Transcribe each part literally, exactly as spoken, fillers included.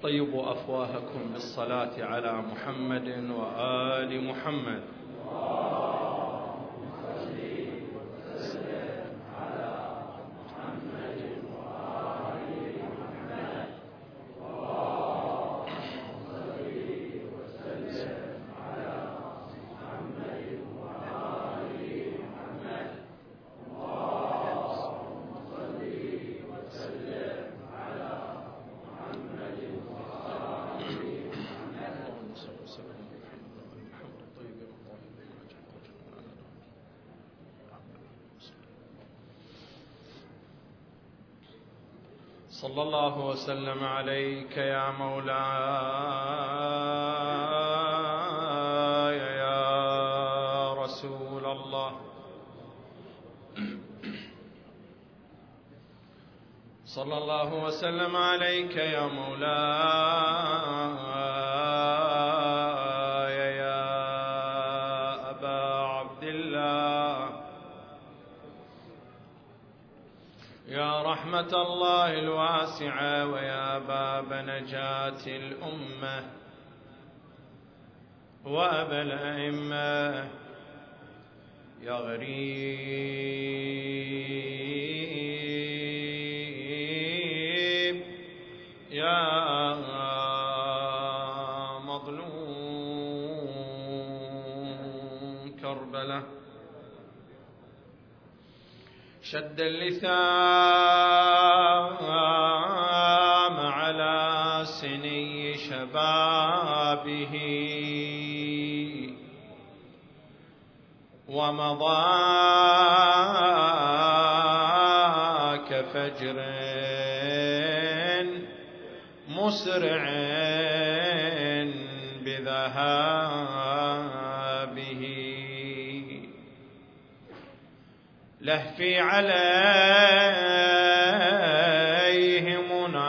طيبوا أفواهكم بالصلاة على محمد وآل محمد. صلى الله وسلم عليك يا مولاي يا رسول الله. صلى الله وسلم عليك يا مولاي يا أبا عبد الله، يا رحمة الله الواسعة ويا باب نجاة الأمة وأبا الأئمة، يا غريب يا مظلوم كربلاء، شد اللثام على سني شبابه ومضى كفجر مسرع بذهابه، لهفي عليه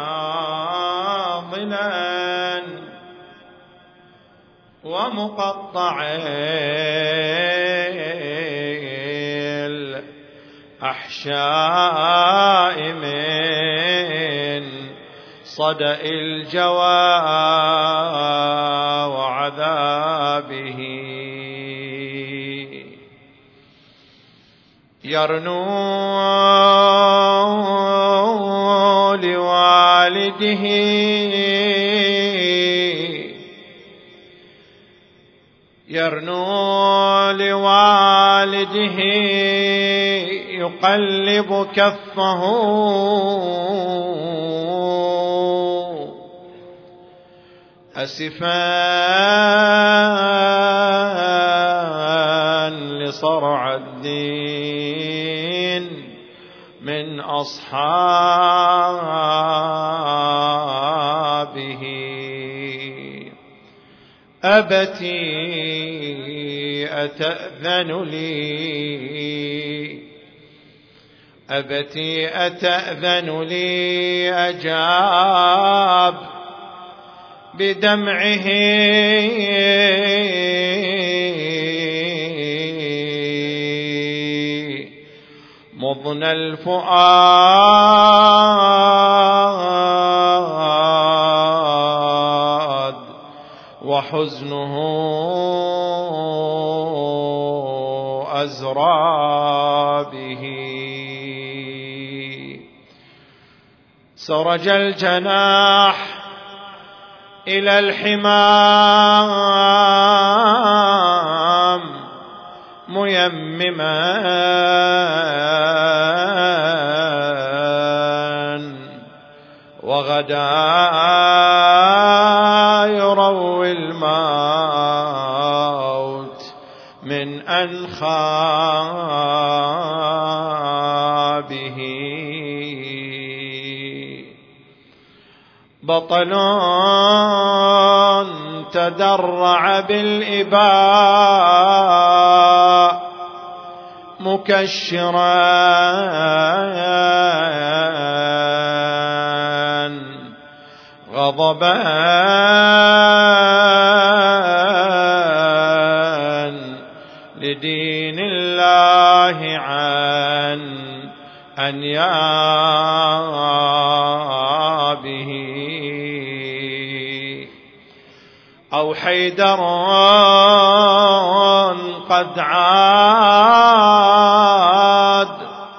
مناضلا ومقطع الأحشاء من صدأ الجوى وعذابه، يرنو لوالده يرنو لوالده يقلب كفه أسفا لصرع الدين من أصحابه، أبتي أتأذن لي أبتي أتأذن لي أجاب بدمعه مضن الفؤاد وحزنه أزرى به، سرج الجناح إلى الحمام ميمما وغدا يروي الموت من أنخابه، بطل تدرع بالإباء مكشرا غضبا لدين الله عن أنيابه، حيدر قد عاد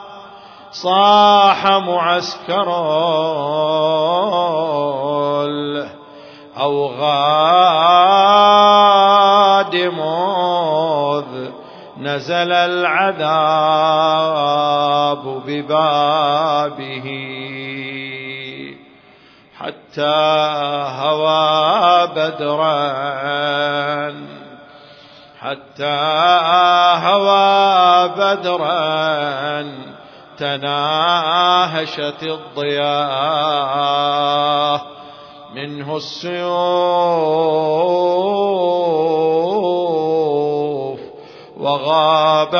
صاح معسكر الأوغاد مذ نزل العذاب ببابه حتى هوى بدرا حتى هوى بدرا تناهشت الضياء منه السيوف وغاب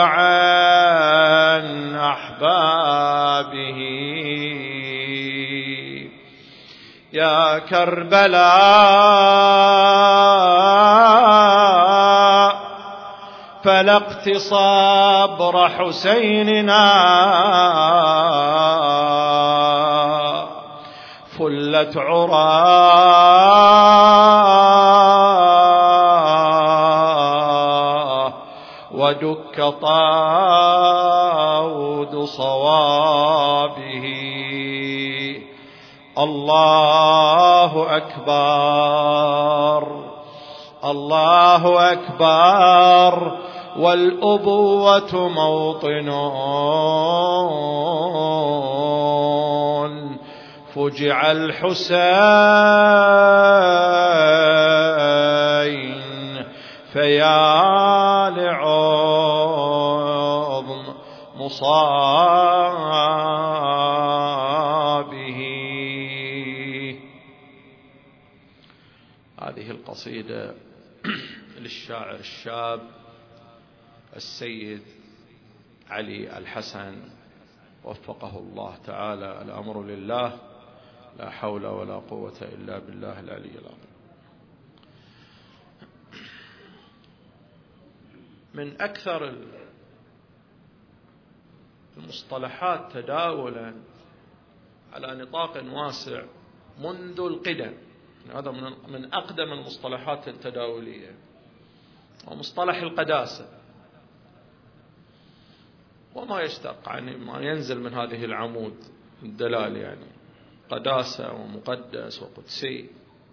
عن أحبابه. يا كربلاء فلقت صبر حسيننا فلت عراه ودك طاود صوابه. الله أكبر الله أكبر والأبوة موطن فجع الحسين فيا لعظم مصابه. هذه القصيدة للشاعر الشاب السيد علي الحسن وفقه الله تعالى. الأمر لله لا حول ولا قوة إلا بالله العلي العظيم. من أكثر المصطلحات تداولا على نطاق واسع منذ القدم، هذا من أقدم المصطلحات التداولية، ومصطلح القداسة وما يشتق يعني ما ينزل من هذه العمود الدلال، يعني قداسة ومقدس وقدسي.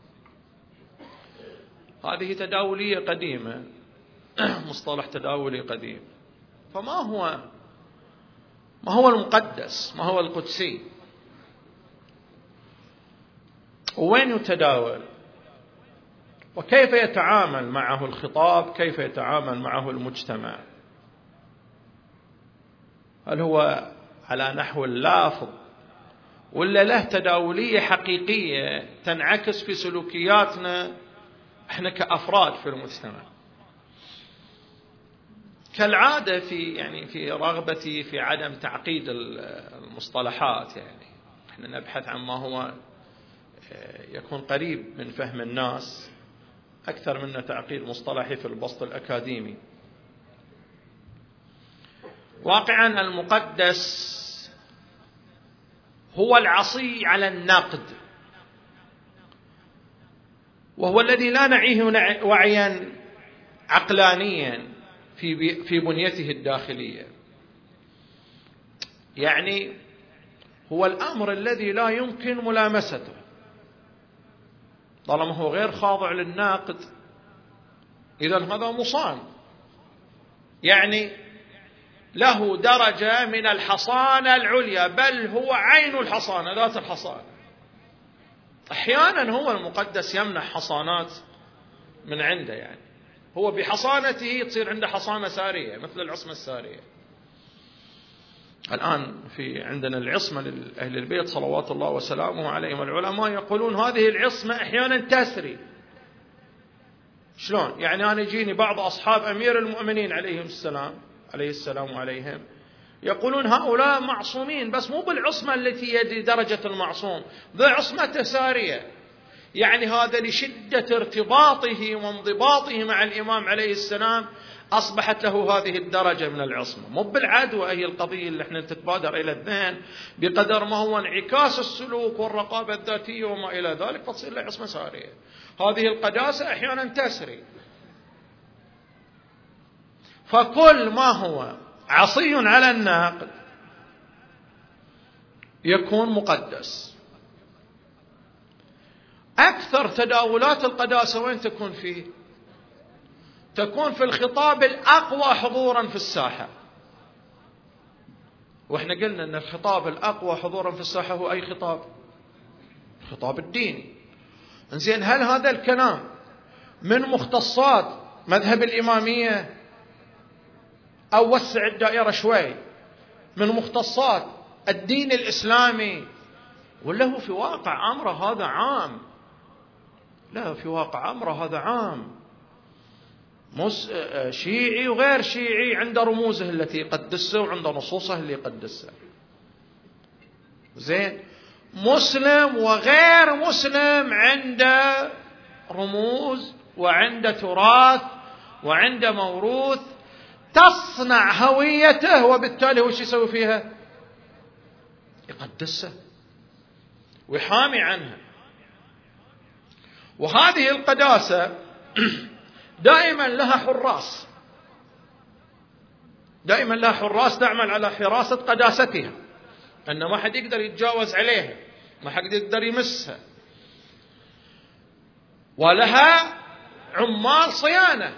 هذه تداولية قديمة، مصطلح تداولي قديم. فما هو ما هو المقدس؟ ما هو القدسي؟ وين يتداول؟ وكيف يتعامل معه الخطاب؟ كيف يتعامل معه المجتمع؟ هل هو على نحو اللافظ ولا له تداولية حقيقية تنعكس في سلوكياتنا احنا كأفراد في المجتمع؟ كالعادة في يعني في رغبتي في عدم تعقيد المصطلحات، يعني احنا نبحث عن ما هو يكون قريب من فهم الناس أكثر من تعقيد مصطلحي في البسط الأكاديمي. واقعا المقدس هو العصي على النقد، وهو الذي لا نعيه وعيا عقلانيا في في بنيته الداخلية. يعني هو الأمر الذي لا يمكن ملامسته طالما هو غير خاضع للناقد. إذن هذا مصان، يعني له درجة من الحصانة العليا، بل هو عين الحصانة، ذات الحصانة. أحيانا هو المقدس يمنح حصانات من عنده، يعني هو بحصانته تصير عنده حصانة سارية مثل العصمة السارية. الآن في عندنا العصمة لأهل البيت صلوات الله وسلامه عليهم، العلماء يقولون هذه العصمة أحيانا تسري. شلون؟ يعني أنا يجيني بعض أصحاب أمير المؤمنين عليهم السلام عليه السلام عليهم يقولون هؤلاء معصومين، بس مو بالعصمة التي يدي درجة المعصوم، بعصمة سارية. يعني هذا لشدة ارتباطه وانضباطه مع الإمام عليه السلام أصبحت له هذه الدرجة من العصمة. مو بالعدوى هي القضية اللي احنا تتبادر إلى الذهن، بقدر ما هو انعكاس السلوك والرقابة الذاتية وما إلى ذلك فتصير له عصمة سارية. هذه القداسة أحيانا تسري. فكل ما هو عصي على النقد يكون مقدس. أكثر تداولات القداسة وين تكون فيه؟ تكون في الخطاب الأقوى حضورا في الساحة. وإحنا قلنا أن الخطاب الأقوى حضورا في الساحة هو أي خطاب؟ الخطاب الديني. إنزين، هل هذا الكلام من مختصات مذهب الإمامية أو وسع الدائرة شوي من مختصات الدين الإسلامي، ولا هو في واقع أمره هذا عام؟ لا، في واقع أمره هذا عام، شيعي وغير شيعي عنده رموزه التي يقدسها وعنده نصوصه اللي يقدسها. زين، مسلم وغير مسلم عنده رموز وعنده تراث وعنده موروث تصنع هويته، وبالتالي هو شو يسوي فيها؟ يقدسها ويحامي عنها. وهذه القداسة دائما لها حراس، دائما لها حراس تعمل على حراسة قداستها، أن ما حد يقدر يتجاوز عليها، ما حد يقدر يمسها. ولها عمال صيانة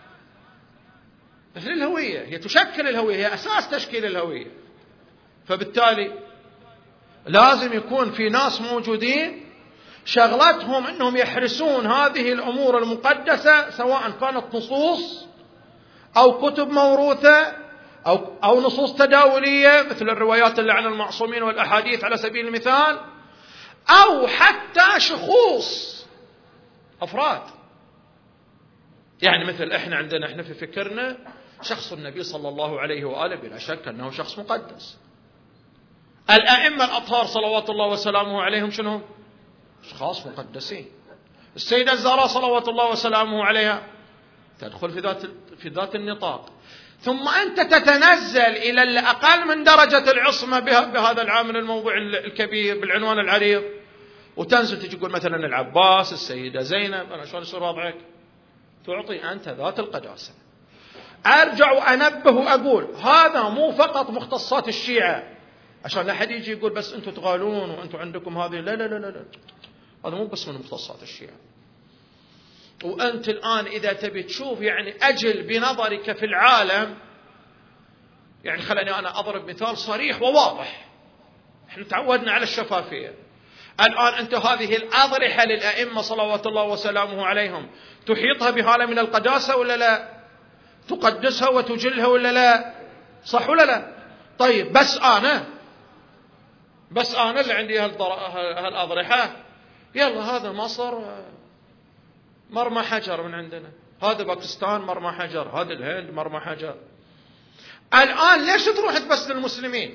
مثل الهوية، هي تشكل الهوية، هي أساس تشكيل الهوية. فبالتالي لازم يكون في ناس موجودين شغلتهم أنهم يحرسون هذه الأمور المقدسة، سواء كانت نصوص أو كتب موروثة أو, أو نصوص تداولية مثل الروايات اللي عن المعصومين والأحاديث على سبيل المثال، أو حتى شخوص أفراد. يعني مثل إحنا عندنا إحنا في فكرنا شخص النبي صلى الله عليه وآله بلا شك أنه شخص مقدس. الأئمة الأطهار صلوات الله وسلامه عليهم شنو؟ أشخاص مقدسين. السيدة الزهراء صلوات الله وسلامه عليها تدخل في ذات في ذات النطاق. ثم أنت تتنزل إلى الأقل من درجة العصمة بهذا العامل الموضوع الكبير بالعنوان العريض، وتنزل تجي تقول مثلا العباس، السيدة زينب. أنا شلون يصير وضعك؟ تعطي أنت ذات القداسة. أرجع وأنبه وأقول هذا مو فقط مختصات الشيعة، عشان لا حد يجي يقول بس أنتم تغالون وأنتم عندكم هذه. لا لا لا لا, لا. هذا مو بس من مختصات الشيعة. وأنت الآن إذا تبي تشوف يعني أجل بنظرك في العالم، يعني خلني أنا أضرب مثال صريح وواضح. احنا تعودنا على الشفافية. الآن أنت هذه الأضرحة للأئمة صلوات الله وسلامه عليهم تحيطها بهالة من القداسة ولا لا؟ تقدسها وتجلها ولا لا؟ صح ولا لا؟ طيب بس أنا بس أنا اللي عندي هالأضرحة، يلا هذا مصر مرمى حجر من عندنا، هذا باكستان مرمى حجر، هذا الهند مرمى حجر. الآن ليش تروح بس للمسلمين؟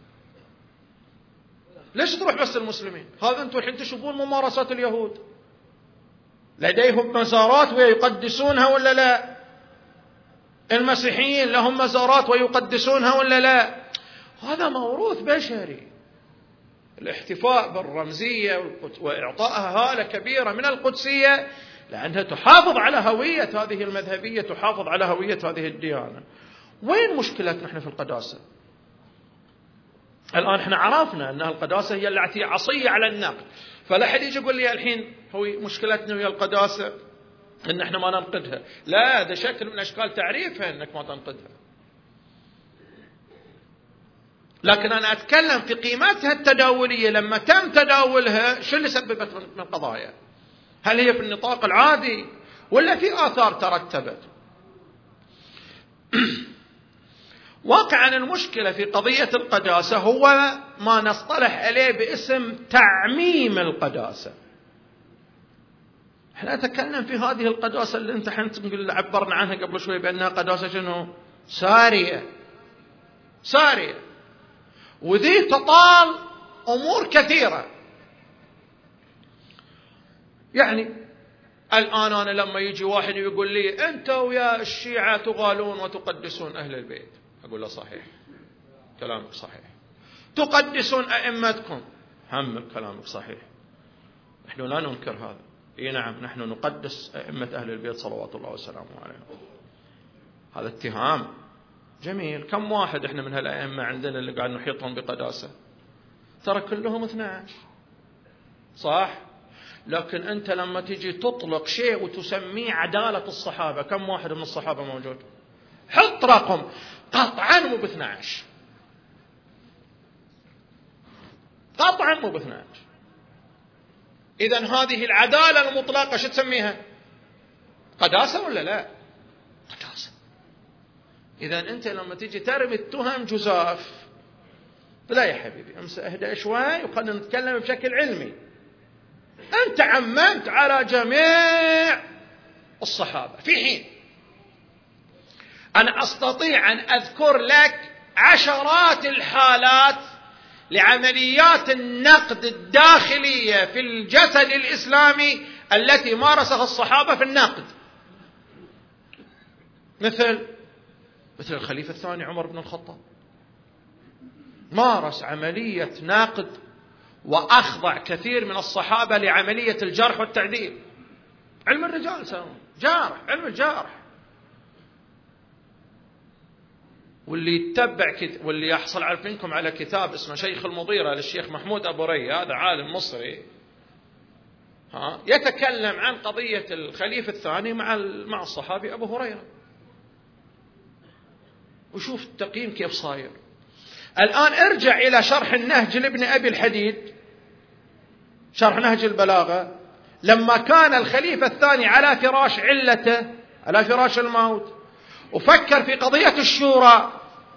ليش تروح بس للمسلمين؟ هذا أنتم الحين تشوفون ممارسات اليهود، لديهم مزارات ويقدسونها ولا لا؟ المسيحيين لهم مزارات ويقدسونها ولا لا؟ هذا موروث بشري. الاحتفاء بالرمزية وإعطائها هالة كبيرة من القدسية لأنها تحافظ على هوية هذه المذهبية، تحافظ على هوية هذه الديانة. وين مشكلتنا احنا في القداسة؟ الآن احنا عرفنا أن القداسة هي التي عصية على النقد، فلا حد يجي يقول لي الحين هو مشكلتنا ويا القداسة أن احنا ما ننقدها. لا، ده شكل من أشكال تعريفها أنك ما تنقدها. لكن أنا أتكلم في قيمتها التداولية لما تم تداولها، شو اللي سببت من قضايا؟ هل هي في النطاق العادي ولا في آثار ترتبت؟ واقعا المشكلة في قضية القداسة هو ما نصطلح عليه باسم تعميم القداسة. احنا نتكلم في هذه القداسة اللي انت حنت عبرنا عنها قبل شوي بأنها قداسة شنو؟ سارية سارية، وذي تطال أمور كثيرة. يعني الآن أنا لما يجي واحد يقول لي أنتوا يا الشيعة تغالون وتقدسون أهل البيت، أقول له صحيح، كلامك صحيح. تقدسون أئمتكم، هم كلامك صحيح، نحن لا ننكر هذا. إيه نعم، نحن نقدس أئمة أهل البيت صلوات الله وسلامه عليهم. هذا اتهام جميل. كم واحد إحنا من هالأئمة عندنا اللي قاعد نحيطهم بقداسة؟ ترى كلهم اثنى عشر، صح؟ لكن أنت لما تجي تطلق شيء وتسميه عدالة الصحابة، كم واحد من الصحابة موجود؟ حط رقم، قطعا مو باثنى عشر، قطعا مو باثنى عشر. إذن هذه العدالة المطلقة شو تسميها؟ قداسة ولا لا؟ قداسة. إذن أنت لما تجي ترمي التهم جزاف، لا يا حبيبي امس اهدأ شوي وخلنا نتكلم بشكل علمي. أنت عممت على جميع الصحابة، في حين أنا أستطيع أن أذكر لك عشرات الحالات لعمليات النقد الداخلية في الجسد الإسلامي التي مارسها الصحابة في النقد، مثل مثل الخليفة الثاني عمر بن الخطاب، مارس عملية نقد وأخضع كثير من الصحابة لعملية الجرح والتعديل. علم الرجال سألون جارح، علم الجارح. واللي يتبع كت... واللي يحصل عارفينكم على كتاب اسمه شيخ المضيرة للشيخ محمود أبو ري، هذا عالم مصري، ها يتكلم عن قضية الخليفة الثاني مع مع الصحابي أبو هريرة، وشوف التقييم كيف صاير. الآن ارجع إلى شرح النهج لابن أبي الحديد، شرح نهج البلاغة، لما كان الخليفة الثاني على فراش علته، على فراش الموت، وفكر في قضية الشورى،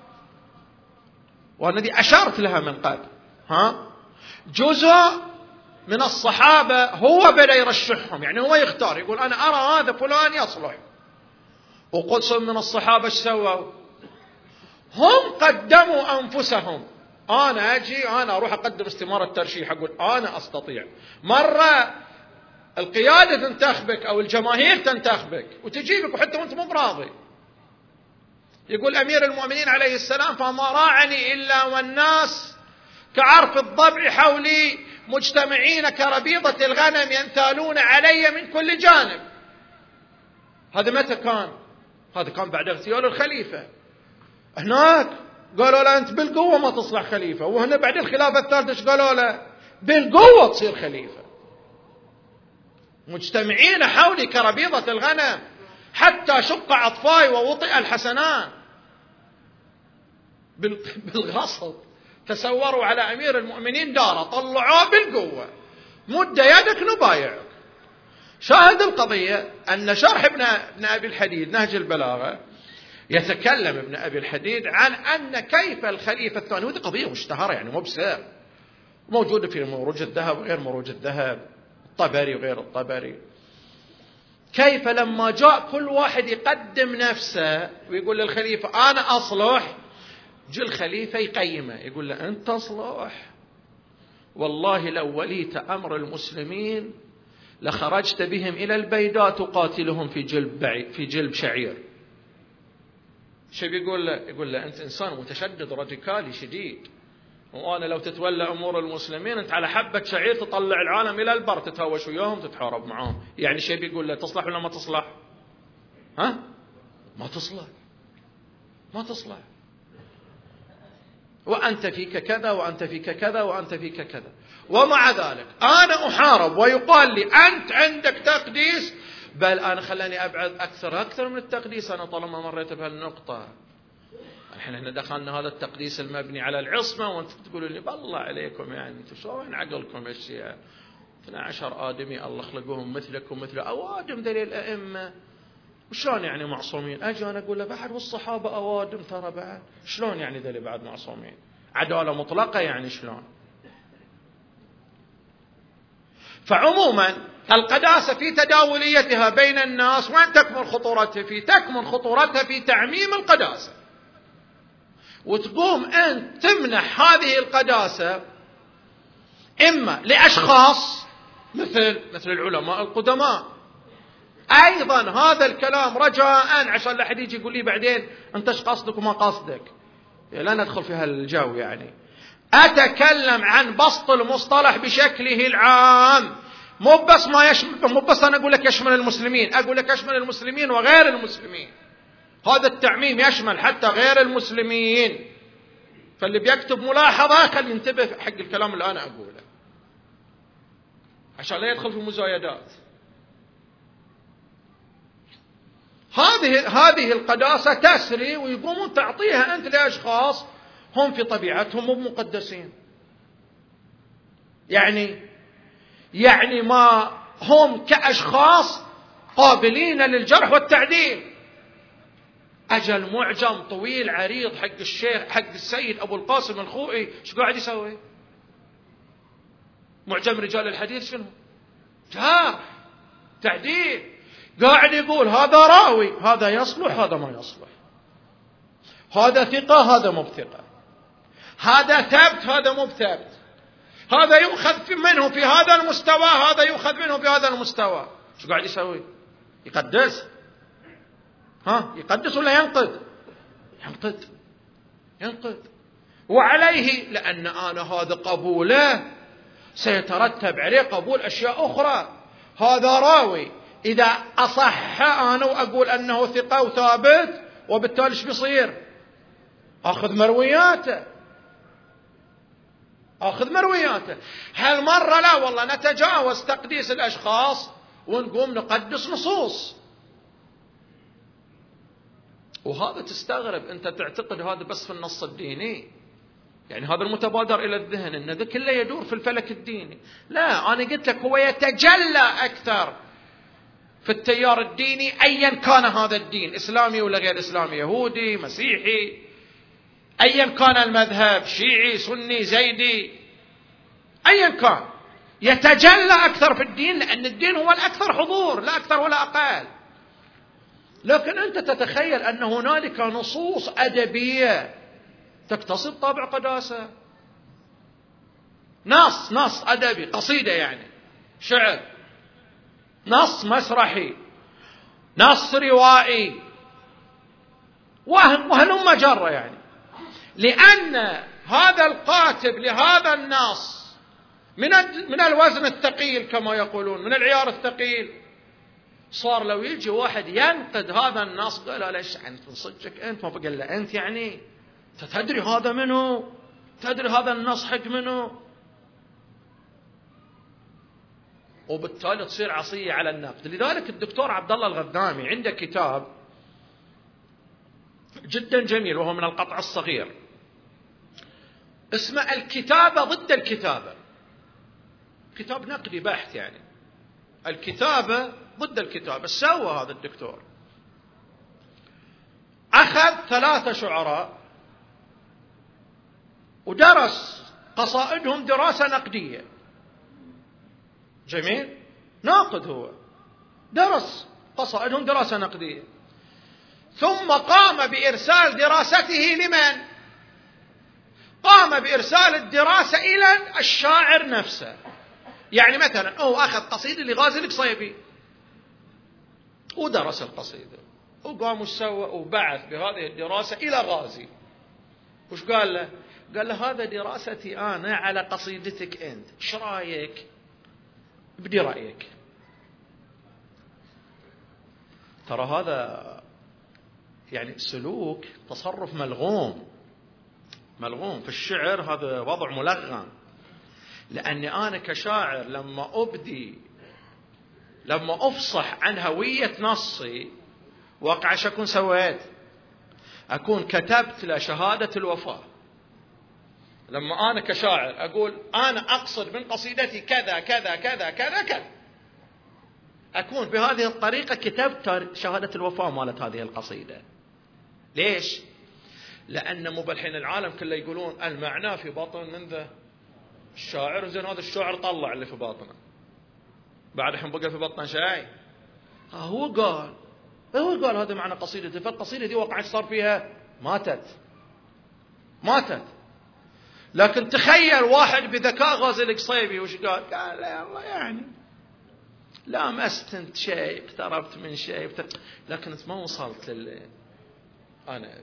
والذي أشرت لها من قبل، ها جزء من الصحابة هو بدأ يرشحهم، يعني هو يختار، يقول أنا أرى هذا فلان يصلح. وقسم من الصحابة ايش سووا؟ هم قدموا أنفسهم. أنا أجي أنا أروح أقدم استمارة ترشيح، أقول أنا أستطيع. مرة القيادة تنتخبك أو الجماهير تنتخبك وتجيبك وحتى وأنت مو براضي. يقول أمير المؤمنين عليه السلام فما راعني إلا والناس كعرف الضبع حولي مجتمعين كربيضة الغنم ينثالون علي من كل جانب. هذا متى كان؟ هذا كان بعد اغتيال الخليفة. هناك قالوا له أنت بالقوة ما تصلح خليفة، وهنا بعد الخلافة الثالثة ايش قالوا له؟ بالقوة تصير خليفة. مجتمعين حولي كربيضة الغنم حتى شق عطفاي ووطئ الحسنان. بالغصب تسوروا على أمير المؤمنين داره، طلعوه بالقوة، مد يدك نبايعك. شاهد القضية أن شرح ابن ابن أبي الحديد نهج البلاغة يتكلم ابن أبي الحديد عن أن كيف الخليفة الثاني، وهذه قضية مشتهرة يعني مو بسر، موجودة في مروج الذهب وغير مروج الذهب، الطبري وغير الطبري، كيف لما جاء كل واحد يقدم نفسه ويقول للخليفة أنا أصلح، جاء الخليفة يقيمه يقول له أنت تصلح، والله لو وليت أمر المسلمين لخرجت بهم إلى البيداء تقاتلهم في جلب بعيد في جلب شعير. شو بيقول له؟ يقول له أنت إنسان متشدد راديكالي شديد، وأنا لو تتولى أمور المسلمين أنت على حبة شعير تطلع العالم إلى البر تتهاوش وياهم تتحارب معهم. يعني شيء بيقول له تصلح ولا ما تصلح؟ ها؟ ما تصلح، ما تصلح. وأنت فيك كذا وأنت فيك كذا وأنت فيك كذا، ومع ذلك أنا أحارب ويقال لي أنت عندك تقديس، بل أنا خلاني أبعد أكثر أكثر من التقديس. أنا طالما مريت بهالنقطة، الحين احنا دخلنا هذا التقديس المبني على العصمة، وانت تقولوا لي بالله عليكم يعني انتم شلون عقلكم الشيعة؟ اثني عشر آدمي الله خلقوهم مثلك ومثل أوادم ذليل الأئمة، وشلون يعني معصومين؟ أجي أنا أقول له بعد والصحابة أوادم ترى بعد، شلون يعني ذلي بعد معصومين؟ عدالة مطلقة يعني شلون؟ فعموما القداسة في تداوليتها بين الناس وين تكمن خطورتها؟ في تكمن خطورتها في تعميم القداسة، وتقوم أن تمنح هذه القداسة إما لأشخاص مثل مثل العلماء القدماء. أيضا هذا الكلام رجاء عشان لا أحد يجي يقول لي بعدين أنت إيش قصدك وما قصدك، لا ندخل في هالجو. يعني أتكلم عن بسط المصطلح بشكله العام، مو بس ما يشمل، مو بس أنا أقول لك يشمل المسلمين، أقول لك يشمل المسلمين وغير المسلمين. هذا التعميم يشمل حتى غير المسلمين. فاللي بيكتب ملاحظة خلي ينتبه حق الكلام اللي أنا أقوله عشان لا يدخل في مزايدات. هذه هذه القداسة تسري ويقومون تعطيها أنت لأشخاص هم في طبيعتهم مو مقدسين. يعني يعني ما هم كأشخاص قابلين للجرح والتعديل. أجل معجم طويل عريض حق الشيخ حق السيد أبو القاسم الخوئي شو قاعد يسوي؟ معجم رجال الحديث شنو؟ جرح تعديل. قاعد يقول هذا راوي، هذا يصلح، هذا ما يصلح، هذا ثقة، هذا مو بثقة، هذا ثبت، هذا مو بثبت، هذا يؤخذ منه في هذا المستوى، هذا يؤخذ منه في هذا المستوى. شو قاعد يسوي؟ يقدس؟ ها يقدس ولا ينقد؟ ينقد ينقد. وعليه لأن أنا هذا قبوله سيترتب عليه قبول أشياء أخرى. هذا راوي، إذا أصح أنا وأقول أنه ثقة وثابت، وبالتالي إيش بيصير؟ أخذ مروياته أخذ مروياته. هالمرة لا والله نتجاوز تقديس الأشخاص ونقوم نقدس نصوص. وهذا تستغرب أنت تعتقد هذا بس في النص الديني، يعني هذا المتبادر إلى الذهن أن ذا كله يدور في الفلك الديني. لا، أنا قلت لك هو يتجلى أكثر في التيار الديني أيا كان هذا الدين، إسلامي ولا غير إسلامي، يهودي مسيحي، أيا كان المذهب، شيعي سني زيدي، أيا كان يتجلى أكثر في الدين، لأن الدين هو الأكثر حضور لا أكثر ولا أقل. لكن أنت تتخيل أن هنالك نصوص أدبية تكتسب طابع قداسة، نص نص أدبي، قصيدة يعني شعر، نص مسرحي، نص روائي، وهم وهلم جرة، يعني لأن هذا القاتب لهذا النص من من الوزن الثقيل كما يقولون، من العيار الثقيل، صار لو يجي واحد ينقد هذا النص قال ليش أنت صدقك أنت ما بقول له أنت، يعني تدري هذا منه، تدري هذا النص حق منه، وبالتالي تصير عصية على النقد. لذلك الدكتور عبد الله الغذامي عنده كتاب جدا جميل وهو من القطع الصغير اسمه الكتابة ضد الكتابة، كتاب نقدي بحث، يعني الكتابة ضد الكتابة. سوى هذا الدكتور، أخذ ثلاثة شعراء ودرس قصائدهم دراسة نقدية. جميل، ناقد هو، درس قصائدهم دراسة نقدية، ثم قام بإرسال دراسته لمن؟ قام بإرسال الدراسة إلى الشاعر نفسه. يعني مثلا هو أخذ قصيدة لغازي القصيبي ودرس القصيدة، وقام وسوى وبعث بهذه الدراسة إلى غازي. وش قال له؟ قال له هذا دراستي أنا على قصيدتك أنت، إيش رأيك؟ بدي رأيك. ترى هذا يعني سلوك تصرف ملغوم ملغوم في الشعر، هذا وضع ملغم. لأني أنا كشاعر لما أبدي لما أفصح عن هوية نصي واقع شو أكون سويت؟ أكون كتبت له شهادة الوفاة. لما أنا كشاعر أقول أنا أقصد من قصيدتي كذا كذا كذا كذا كذا، أكون بهذه الطريقة كتبت شهادة الوفاة مالت هذه القصيدة. ليش؟ لأن مو بالحين العالم كله يقولون المعنى في باطن من ذا الشاعر، زين هذا الشاعر طلع اللي في باطنه، بعد الحين بقى في بطنه شيء. هو قال هو قال هذا معنى قصيدته، فالقصيدة دي وقعت صار فيها ماتت ماتت. لكن تخيل واحد بذكاء غازي القصيبي وش قال؟ قال لا الله يعني لامست انت شيء، اقتربت من شيء، لكن انت ما وصلت لل انا ابي.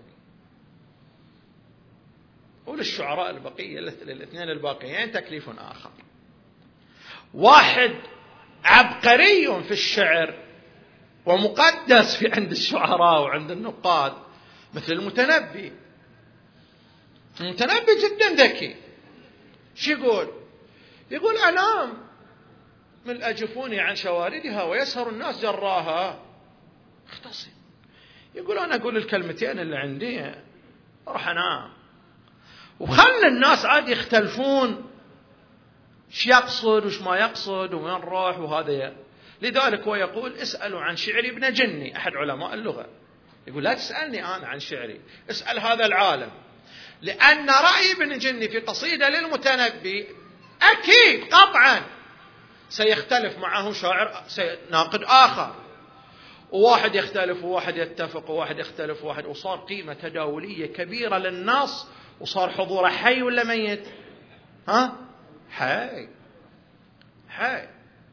وللشعراء البقيه الاثنين الباقيين تكليف اخر. واحد عبقري في الشعر ومقدس في عند الشعراء وعند النقاد مثل المتنبي. المتنبي جدا ذكي. شو يقول؟ يقول أنام من أجفوني عن شواردها ويسهر الناس جراها. اختصم. يقول أنا أقول الكلمتين اللي عندي أروح أنام، وخلي الناس عاد يختلفون ايش يقصد وش ما يقصد وين راح وهذا. لذلك هو يقول اسألوا عن شعري ابن جني، أحد علماء اللغة، يقول لا تسألني أنا عن شعري، اسأل هذا العالم. لأن رأي ابن جني في قصيدة للمتنبي أكيد قطعا سيختلف معه شاعر ناقد آخر، وواحد يختلف وواحد يتفق وواحد يختلف وواحد، وصار قيمة تداولية كبيرة للنص، وصار حضوره حي ولا ميت؟ ها؟ حي حي.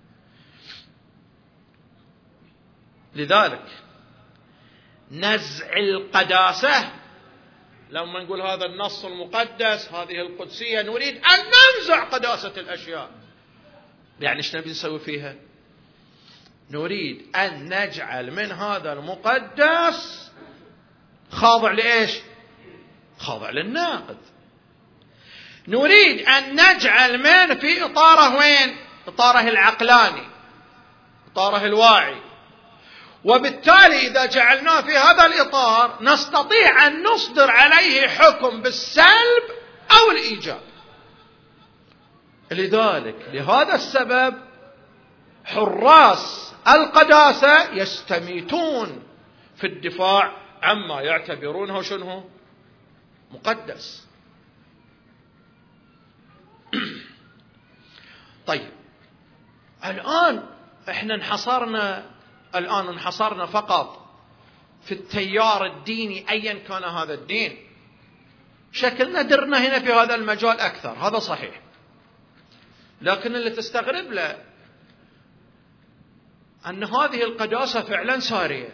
لذلك نزع القداسة، لما نقول هذا النص المقدس هذه القدسية نريد أن ننزع قداسة الأشياء، يعني ايش نبي نسوي فيها؟ نريد أن نجعل من هذا المقدس خاضع لإيش؟ خاضع للناقد. نريد أن نجعل من في إطاره وين؟ إطاره العقلاني، إطاره الواعي. وبالتالي إذا جعلناه في هذا الإطار نستطيع أن نصدر عليه حكم بالسلب أو الإيجاب. لذلك لهذا السبب حراس القداسة يستميتون في الدفاع عما يعتبرونه شنو؟ مقدس. طيب الآن احنا انحصرنا الآن انحصرنا فقط في التيار الديني أيا كان هذا الدين، شكلنا درنا هنا في هذا المجال أكثر، هذا صحيح. لكن اللي تستغرب له أن هذه القداسة فعلا سارية،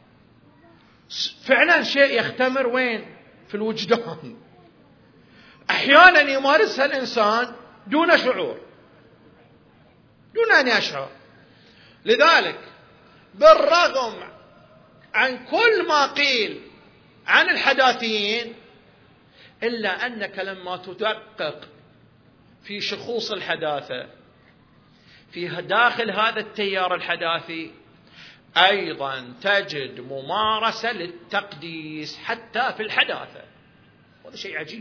فعلا شيء يختمر وين؟ في الوجدان. أحيانا يمارسها الإنسان دون شعور، دون أن يشعر. لذلك بالرغم عن كل ما قيل عن الحداثيين إلا أنك لما تدقق في شخوص الحداثة في داخل هذا التيار الحداثي أيضا تجد ممارسة للتقديس حتى في الحداثة. هذا شيء عجيب.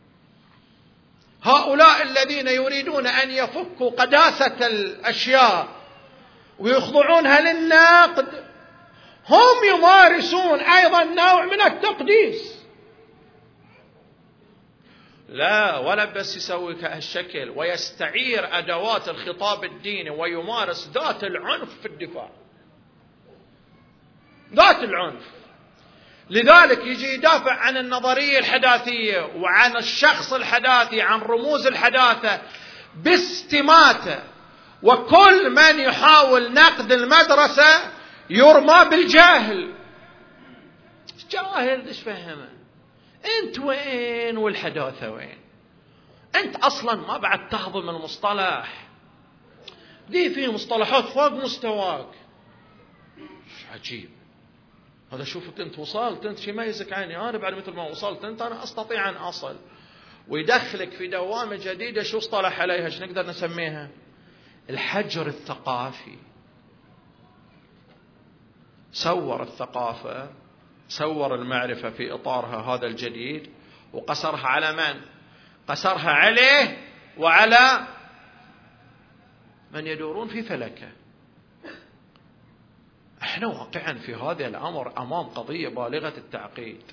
هؤلاء الذين يريدون أن يفكوا قداسة الأشياء ويخضعونها للنقد هم يمارسون أيضا نوع من التقديس. لا، ولا بس يسوي كهالشكل ويستعير أدوات الخطاب الديني ويمارس ذات العنف في الدفاع، ذات العنف. لذلك يجي يدافع عن النظرية الحداثية وعن الشخص الحداثي، عن رموز الحداثة باستماتة، وكل من يحاول نقد المدرسة يرمى بالجاهل. جاهل ايش فهمه؟ انت وين والحداثة وين؟ انت اصلا ما بعد تهضم المصطلح دي، فيه مصطلحات فوق مستواك. عجيب هذا. شوفك انت وصلت، انت شي ميزك عني، انا بعد مثل ما وصلت انت انا استطيع ان اصل، ويدخلك في دوامة جديدة. شو اصطلح عليها؟ شو نقدر نسميها؟ الحجر الثقافي. سور الثقافة، سور المعرفة في إطارها هذا الجديد، وقصرها على من؟ قصرها عليه وعلى من يدورون في فلكه. احنا واقعا في هذا الأمر أمام قضية بالغة التعقيد.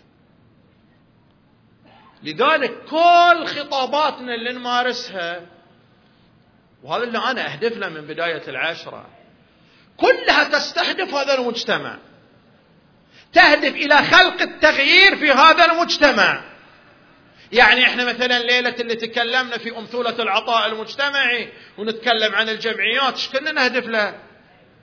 لذلك كل خطاباتنا اللي نمارسها، وهذا اللي أنا أهدف له من بداية العشرة، كلها تستهدف هذا المجتمع، تهدف إلى خلق التغيير في هذا المجتمع. يعني احنا مثلا ليلة اللي تكلمنا في أمثلة العطاء المجتمعي ونتكلم عن الجمعيات، ايش كنا نهدف له؟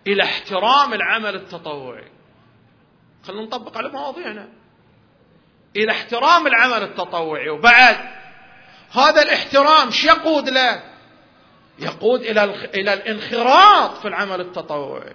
إلى احترام العمل التطوعي. خلينا نطبق على مواضيعنا. إلى احترام العمل التطوعي، وبعد هذا الاحترام شو يقود له؟ يقود إلى إلى الانخراط في العمل التطوعي.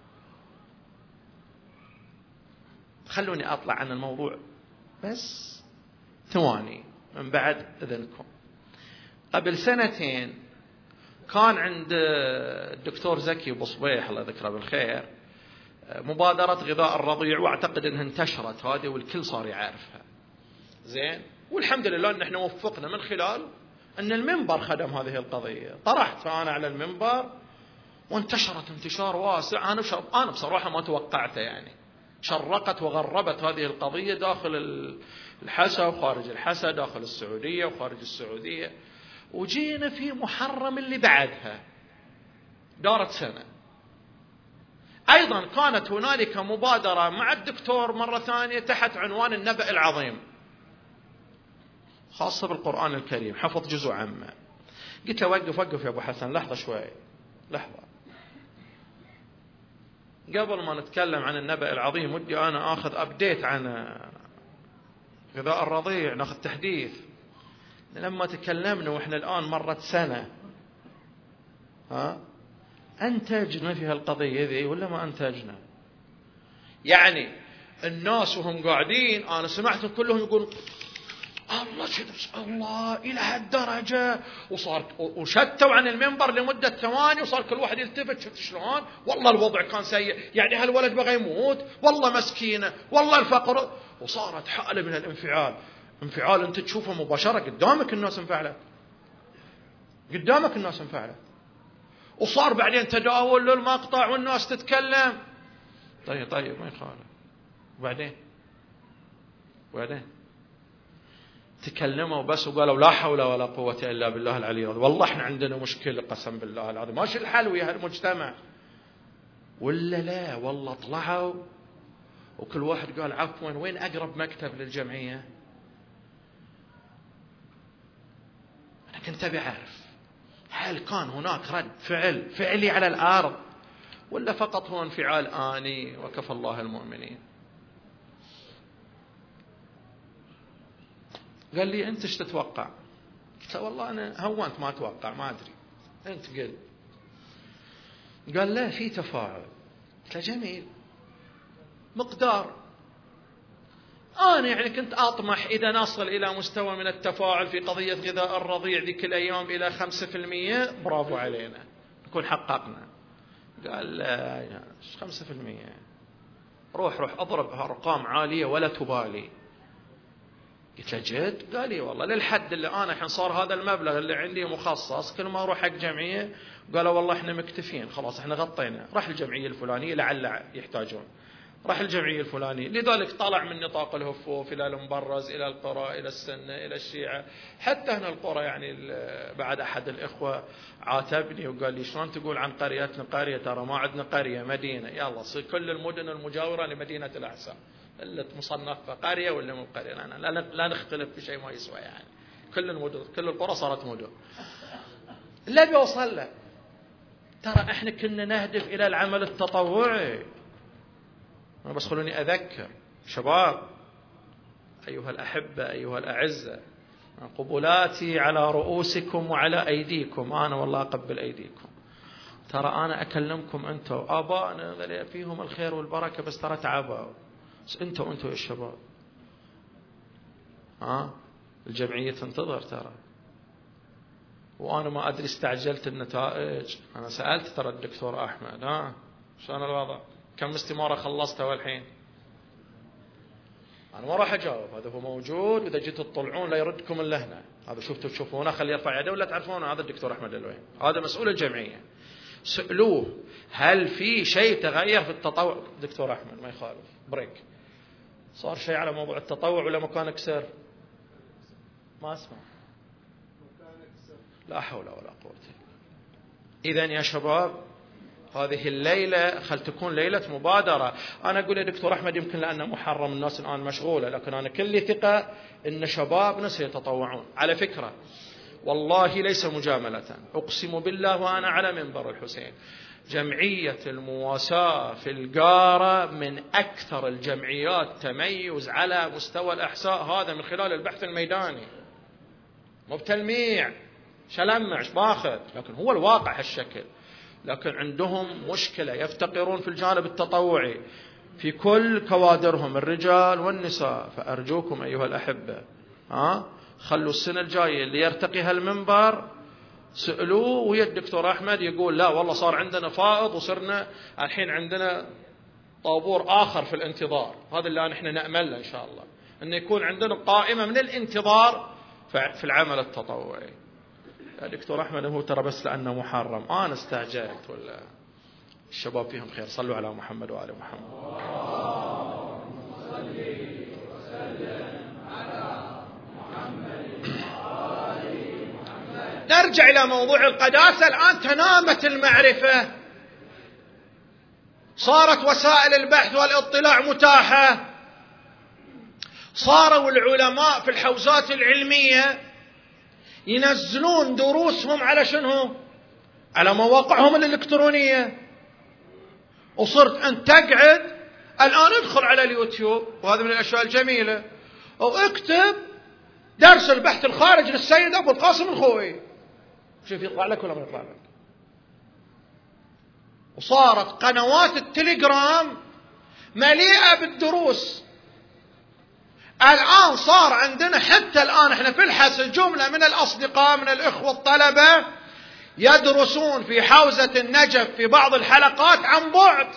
خلوني أطلع عن الموضوع بس ثواني من بعد إذنكم. قبل سنتين كان عند الدكتور زكي بصبيح الله يذكره بالخير مبادرة غذاء الرضيع، واعتقد انها انتشرت هذه والكل صار يعرفها. زين، والحمد لله ان احنا وفقنا من خلال ان المنبر خدم هذه القضية. طرحت انا على المنبر وانتشرت انتشار واسع. انا انا بصراحة ما توقعته، يعني شرقت وغربت هذه القضية داخل الحسا وخارج الحسا، داخل السعودية وخارج السعودية. وجينا في محرم اللي بعدها دارت سنة، أيضا كانت هنالك مبادرة مع الدكتور مرة ثانية تحت عنوان النبأ العظيم، خاصة بالقرآن الكريم، حفظ جزء عامة. قلت له وقف وقف يا أبو حسن، لحظة شوي لحظة، قبل ما نتكلم عن النبأ العظيم ودي أنا أخذ أبديت عن غذاء الرضيع، ناخذ تحديث. لما تكلمنا وإحنا الآن مرت سنة، ها أنتجنا في هالقضية ذي ولا ما أنتجنا؟ يعني الناس وهم قاعدين أنا سمعتهم كلهم يقول الله شدس الله إلى هالدرجة، وصار وشتوا عن المنبر لمدة ثواني، وصار كل واحد يلتفت شفت شلون، والله الوضع كان سيء، يعني هالولد بغى يموت، والله مسكينة، والله الفقر. وصارت حالة من الانفعال، انفعال أنت تشوفه مباشرة قدامك الناس انفعلت، قدامك الناس انفعلت. وصار بعدين تداول للمقطع والناس تتكلم. طيب طيب ما يخالف. وبعدين وبعدين تكلموا بس وقالوا لا حول ولا قوة إلا بالله العلي العظيم. والله احنا عندنا مشكلة قسم بالله العظيم، ماشي الحل ويا هالمجتمع ولا لا؟ والله طلعوا وكل واحد قال عفوا وين أقرب مكتب للجمعية. أنا كنت أبي أعرف هل كان هناك رد فعل فعلي على الأرض ولا فقط هو انفعال آني وكفى الله المؤمنين. قال لي أنت ايش تتوقع؟ قلت له والله أنا هونت ما أتوقع ما أدري، أنت قل. قال لا في تفاعل. قلت له جميل، مقدار. أنا يعني كنت أطمح إذا نصل إلى مستوى من التفاعل في قضية غذاء الرضيع ذيك الأيام إلى خمسة في المية برافو علينا نكون حققنا. قال لا خمسة في المية، روح روح أضرب أرقام عالية ولا تبالي. قلت له جد؟ قال لي والله للحد اللي أنا الحين صار هذا المبلغ اللي عندي مخصص كل ما أروح حق جمعية قالوا والله إحنا مكتفين خلاص إحنا غطينا، راح الجمعية الفلانية لعل يحتاجون، راح الجمعية الفلانية. لذلك طلع من نطاق الهفوف إلى المبرز إلى القرى إلى السنة إلى الشيعة، حتى هنا القرى. يعني بعد أحد الإخوة عاتبني وقال لي شلون تقول عن قريتنا قرية؟ ترى ما عندنا قرية مدينة. يلا صير كل المدن المجاورة لمدينة الأحساء اللي مصنفة قرية ولا مو قرية، لا, لا نختلف في شيء ما يسوى. يعني كل المدن كل القرى صارت مدن. اللي بيوصل له ترى احنا كنا نهدف إلى العمل التطوعي. بس خلوني أذكر شباب أيها الأحبة أيها الأعزة، قبلاتي على رؤوسكم وعلى أيديكم، أنا والله أقبل أيديكم. ترى أنا أكلمكم أنتم آبائنا فيهم الخير والبركة، بس ترى تعبوا. بس أنتم أنتم يا الشباب ها الجمعية تنتظر ترى. وأنا ما أدري استعجلت النتائج. أنا سألت ترى الدكتور أحمد ها شلون الوضع، كم استمارة خلصتها والحين؟ أنا ما راح أجاوب، هذا هو موجود، وإذا جيتوا تطلعون لا يردكم إلا هنا. هذا شفتوا تشوفونه خلي يرفع يده ولا تعرفونه، هذا الدكتور أحمد الوين، هذا مسؤول الجمعية. سألوه هل في شيء تغير في التطوع؟ دكتور أحمد ما يخالف بريك، صار شيء على موضوع التطوع ولا مكانك سر؟ ما أسمع. لا حول ولا قوة. إذن يا شباب هذه الليلة خل تكون ليلة مبادرة. أنا أقول يا دكتور أحمد يمكن لأنه محرم الناس الآن مشغولة، لكن أنا كل ثقة إن شبابنا سيتطوعون. على فكرة والله ليس مجاملة، أقسم بالله وأنا على منبر الحسين، جمعية المواساة في القارة من أكثر الجمعيات تميز على مستوى الأحساء، هذا من خلال البحث الميداني، مو بتلميع شلمع باخذ، لكن هو الواقع هالشكل. لكن عندهم مشكلة، يفتقرون في الجانب التطوعي في كل كوادرهم الرجال والنساء. فأرجوكم أيها الأحبة، ها خلوا السنة الجاية اللي يرتقي هالمنبر سألوه ويا الدكتور أحمد يقول لا والله صار عندنا فائض وصرنا الحين عندنا طابور آخر في الانتظار. هذا اللي نحن نأمله إن شاء الله، أن يكون عندنا قائمة من الانتظار في العمل التطوعي. يا دكتور أحمد هو ترى بس لأنه محرم، أنا استعجلت ولا الشباب فيهم خير؟ صلوا على محمد وآل محمد. نرجع إلى موضوع القداسة. الآن تنامت المعرفة، صارت وسائل البحث والاطلاع متاحة، صاروا العلماء في الحوزات العلمية ينزلون دروسهم على شنو؟ على مواقعهم الإلكترونية. وصرت أن تقعد الآن ادخل على اليوتيوب، وهذا من الأشياء الجميلة، أو اكتب درس البحث الخارج للسيد أبو القاسم الخوئي، شوف يطلع لك ولا ما يطلع لك. وصارت قنوات التليجرام مليئة بالدروس. الآن صار عندنا حتى الآن احنا في الحسن جملة من الأصدقاء من الإخوة الطلبة يدرسون في حوزة النجف في بعض الحلقات عن بعد،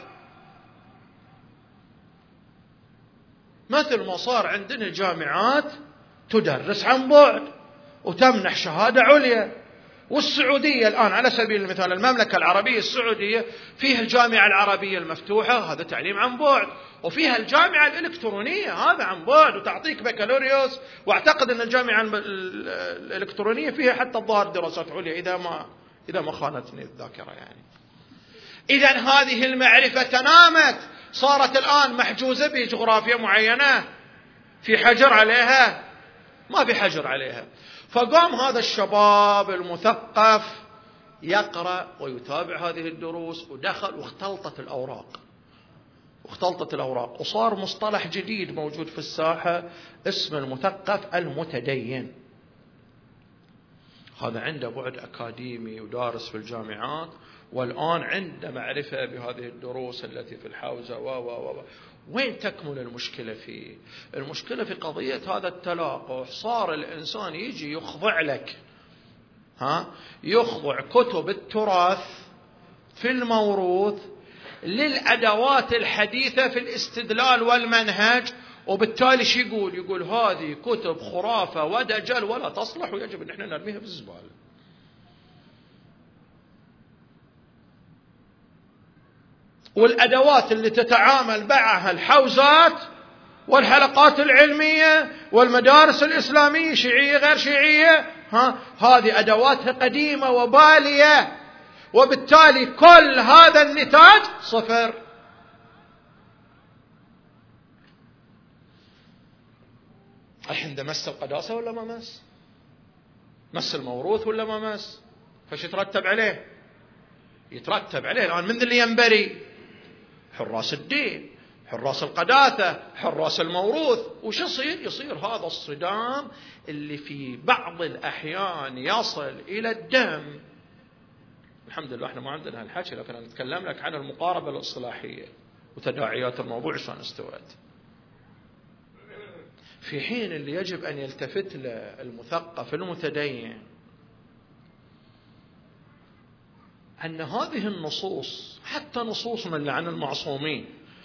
مثل ما صار عندنا جامعات تدرس عن بعد وتمنح شهادة عليا. والسعودية الآن على سبيل المثال المملكة العربية السعودية فيها الجامعة العربية المفتوحة، هذا تعليم عن بعد، وفيها الجامعة الإلكترونية هذا عن بعد وتعطيك بكالوريوس. واعتقد أن الجامعة الإلكترونية فيها حتى الظاهر دراسات عليا إذا ما إذا ما خانتني الذاكرة يعني. إذا هذه المعرفة تنامت، صارت الآن محجوزة بجغرافيا معينة، في حجر عليها؟ ما في حجر عليها. فقام هذا الشباب المثقف يقرأ ويتابع هذه الدروس، ودخل واختلطت الأوراق واختلطت الأوراق وصار مصطلح جديد موجود في الساحة اسم المثقف المتدين. هذا عنده بعد أكاديمي ودارس في الجامعات، والآن عنده معرفة بهذه الدروس التي في الحوزة و و و وين تكمن المشكلة فيه؟ المشكلة في قضية هذا التلاقح. صار الإنسان يجي يخضع لك، ها يخضع كتب التراث في الموروث للأدوات الحديثة في الاستدلال والمنهج، وبالتالي شو يقول؟ يقول هذه كتب خرافة ودجل ولا تصلح ويجب أن احنا نرميها في الزبالة. والأدوات اللي تتعامل معها الحوزات والحلقات العلمية والمدارس الإسلامية شيعية غير شيعية، ها هذه أدواتها قديمة وبالية، وبالتالي كل هذا النتاج صفر. الحين ده مس القداسة ولا ما مس؟ مس الموروث ولا ما مس؟ فش يترتب عليه؟ يترتب عليه الآن من اللي ينبري؟ حراس الدين، حراس القداسة، حراس الموروث. وش يصير؟ يصير هذا الصدام اللي في بعض الأحيان يصل إلى الدم. الحمد لله احنا ما عندنا هالحكي، لكن أنا أتكلم لك عن المقاربة الإصلاحية وتداعيات الموضوع شلون استوت. في حين اللي يجب أن يلتفت له المثقف المتدين أن هذه النصوص حتى نصوصنا اللي عن المعصومين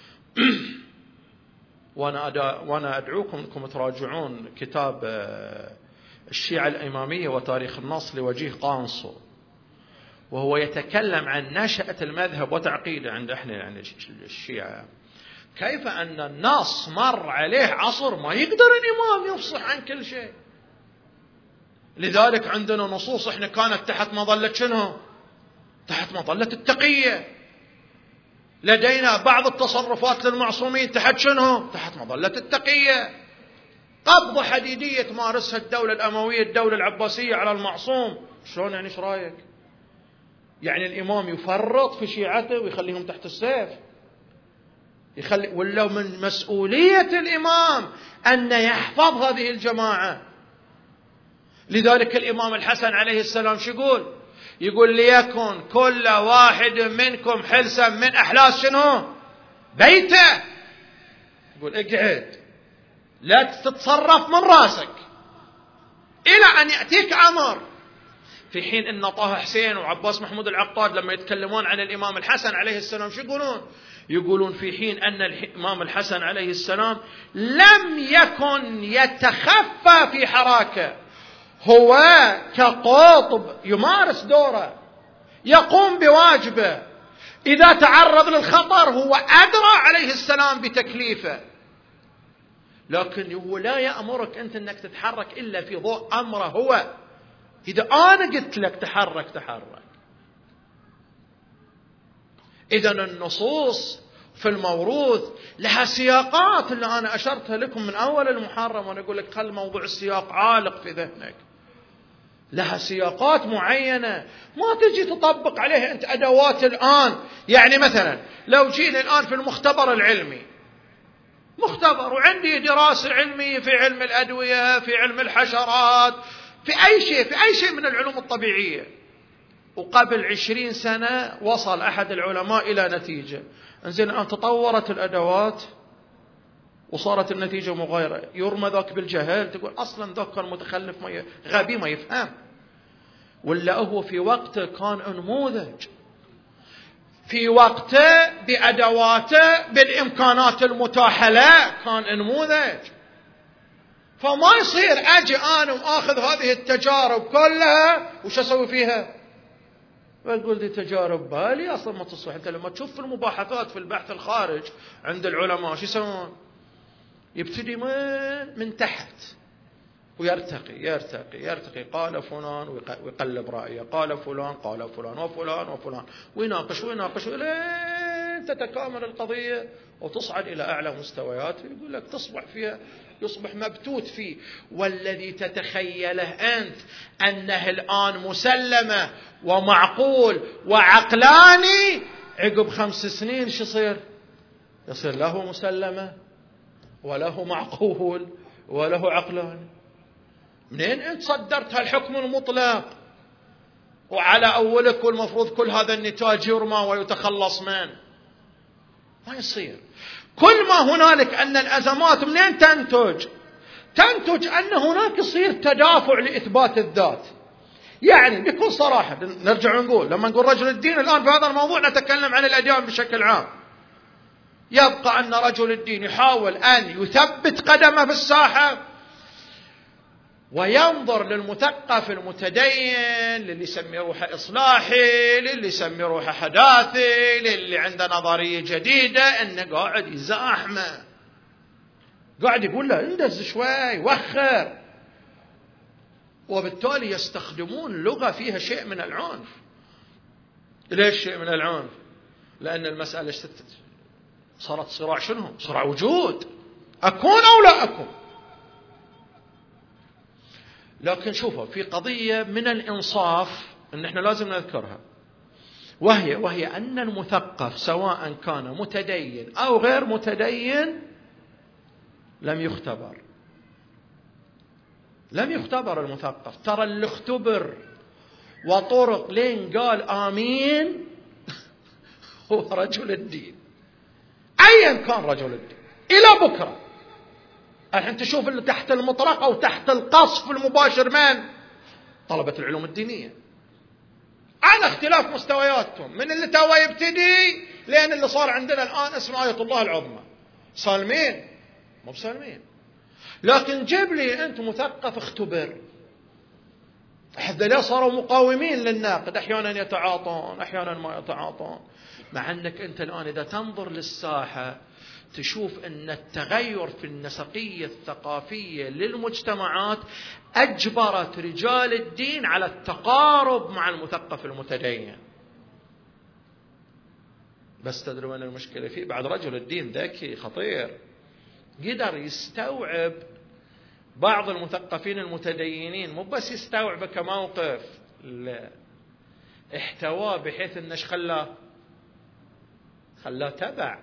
وأنا, أدا وأنا أدعوكم أنكم تراجعون كتاب الشيعة الإمامية وتاريخ النص لوجيه قانصو، وهو يتكلم عن نشأة المذهب وتعقيده عند احنا يعني الشيعة، كيف أن النص مر عليه عصر ما يقدر الإمام يفصح عن كل شيء. لذلك عندنا نصوص احنا كانت تحت مظلة شنو؟ تحت مظلة التقية. لدينا بعض التصرفات للمعصومين تحت شنو؟ تحت مظلة التقية. قبضة حديدية تمارسها الدولة الأموية الدولة العباسية على المعصوم، شلون يعني؟ ايش رايك؟ يعني الإمام يفرط في شيعته ويخليهم تحت السيف، يخلي ولا من مسؤولية الإمام أن يحفظ هذه الجماعة. لذلك الإمام الحسن عليه السلام شو يقول؟ يقول ليكن كل واحد منكم حلسا من أحلاس شنو؟ بيته. يقول اقعد لا تتصرف من راسك إلى أن يأتيك أمر. في حين أن طه حسين وعباس محمود العقاد لما يتكلمون عن الإمام الحسن عليه السلام شو يقولون؟ يقولون في حين أن الإمام الحسن عليه السلام لم يكن يتخفى في حراكه، هو كقطب يمارس دوره، يقوم بواجبه، إذا تعرض للخطر هو أدرى عليه السلام بتكليفه، لكن هو لا يأمرك أنت أنك تتحرك إلا في ضوء أمره هو. إذا أنا قلت لك تحرك تحرك. إذن النصوص في الموروث لها سياقات اللي أنا أشرتها لكم من أول المحرم، وأنا أقول لك خل موضوع السياق عالق في ذهنك. لها سياقات معينة ما تجي تطبق عليها أنت أدوات الآن. يعني مثلا لو جينا الآن في المختبر العلمي، مختبر وعندي دراسة علمية في علم الأدوية، في علم الحشرات، في أي شيء، في أي شيء من العلوم الطبيعية، وقبل عشرين سنة وصل أحد العلماء إلى نتيجة، انزين الآن تطورت الأدوات وصارت النتيجة مغايرة، يرمى ذاك بالجهل، تقول أصلا ذاك كان متخلف ما ي... غبي ما يفهم، ولا هو في وقته كان نموذج، في وقته بأدواته بالإمكانات المتاحة له كان نموذج. فما يصير أجي أنا وآخذ هذه التجارب كلها وش أسوي فيها؟ وأقول دي تجارب بالي أصلا ما تصلح. أنت لما تشوف في المباحثات في البحث الخارج عند العلماء شو يسوون؟ يبتدي من من تحت ويرتقي يرتقي يرتقي، قال فلان ويقلب رأيه، قال فلان قال فلان وفلان وفلان، ويناقش ويناقش لين تتكامل القضية وتصعد إلى أعلى مستويات. يقول لك تصبح فيها، يصبح مبتوت فيه. والذي تتخيله أنت أنه الآن مسلمة ومعقول وعقلاني، عقب خمس سنين شو يصير؟ يصير له مسلمة وله معقول وله عقلاني. منين أنت صدرت هالحكم المطلق وعلى أولك والمفروض كل هذا النتاج يرمى ويتخلص منه؟ ما يصير. كل ما هنالك أن الأزمات منين تنتج؟ تنتج أن هناك يصير تدافع لإثبات الذات. يعني بكل صراحة نرجع نقول، لما نقول رجل الدين الآن في هذا الموضوع نتكلم عن الأديان بشكل عام، يبقى أن رجل الدين يحاول أن يثبت قدمه في الساحة وينظر للمثقف المتدين، للي يسمي روحه إصلاحي، للي يسمي روحه حداثي، للي عنده نظرية جديدة، أنه قاعد يزاحمه، قاعد يقول له اندز شوي وخر، وبالتالي يستخدمون لغة فيها شيء من العنف. ليش شيء من العنف؟ لأن المسألة صارت صراع شنو؟ صراع وجود، أكون أو لا أكون. لكن شوفوا في قضية من الإنصاف أن احنا لازم نذكرها، وهي وهي أن المثقف سواء كان متدين أو غير متدين لم يختبر. لم يختبر المثقف. ترى اللي اختبر وطرق لين قال آمين هو رجل الدين، أيا كان رجل الدين إلى بكرة. الحين تشوف اللي تحت المطرق أو تحت القصف المباشر من طلبة العلوم الدينية، على اختلاف مستوياتهم، من اللي توا يبتدي لأن اللي صار عندنا الآن اسمه آية الله العظمى. سالمين؟ مو بسالمين. لكن جيب لي أنت مثقف اختبر. هذول صاروا مقاومين للناقد، أحيانا يتعاطون أحيانا ما يتعاطون. مع أنك أنت الآن إذا تنظر للساحة تشوف أن التغير في النسقية الثقافية للمجتمعات أجبرت رجال الدين على التقارب مع المثقف المتدين. بس تدرون وين المشكلة فيه؟ بعد رجل الدين ذكي خطير قدر يستوعب بعض المثقفين المتدينين، مو بس يستوعبه كموقف، لا، احتواه بحيث انه ايش خلاه؟ خلاه تبع.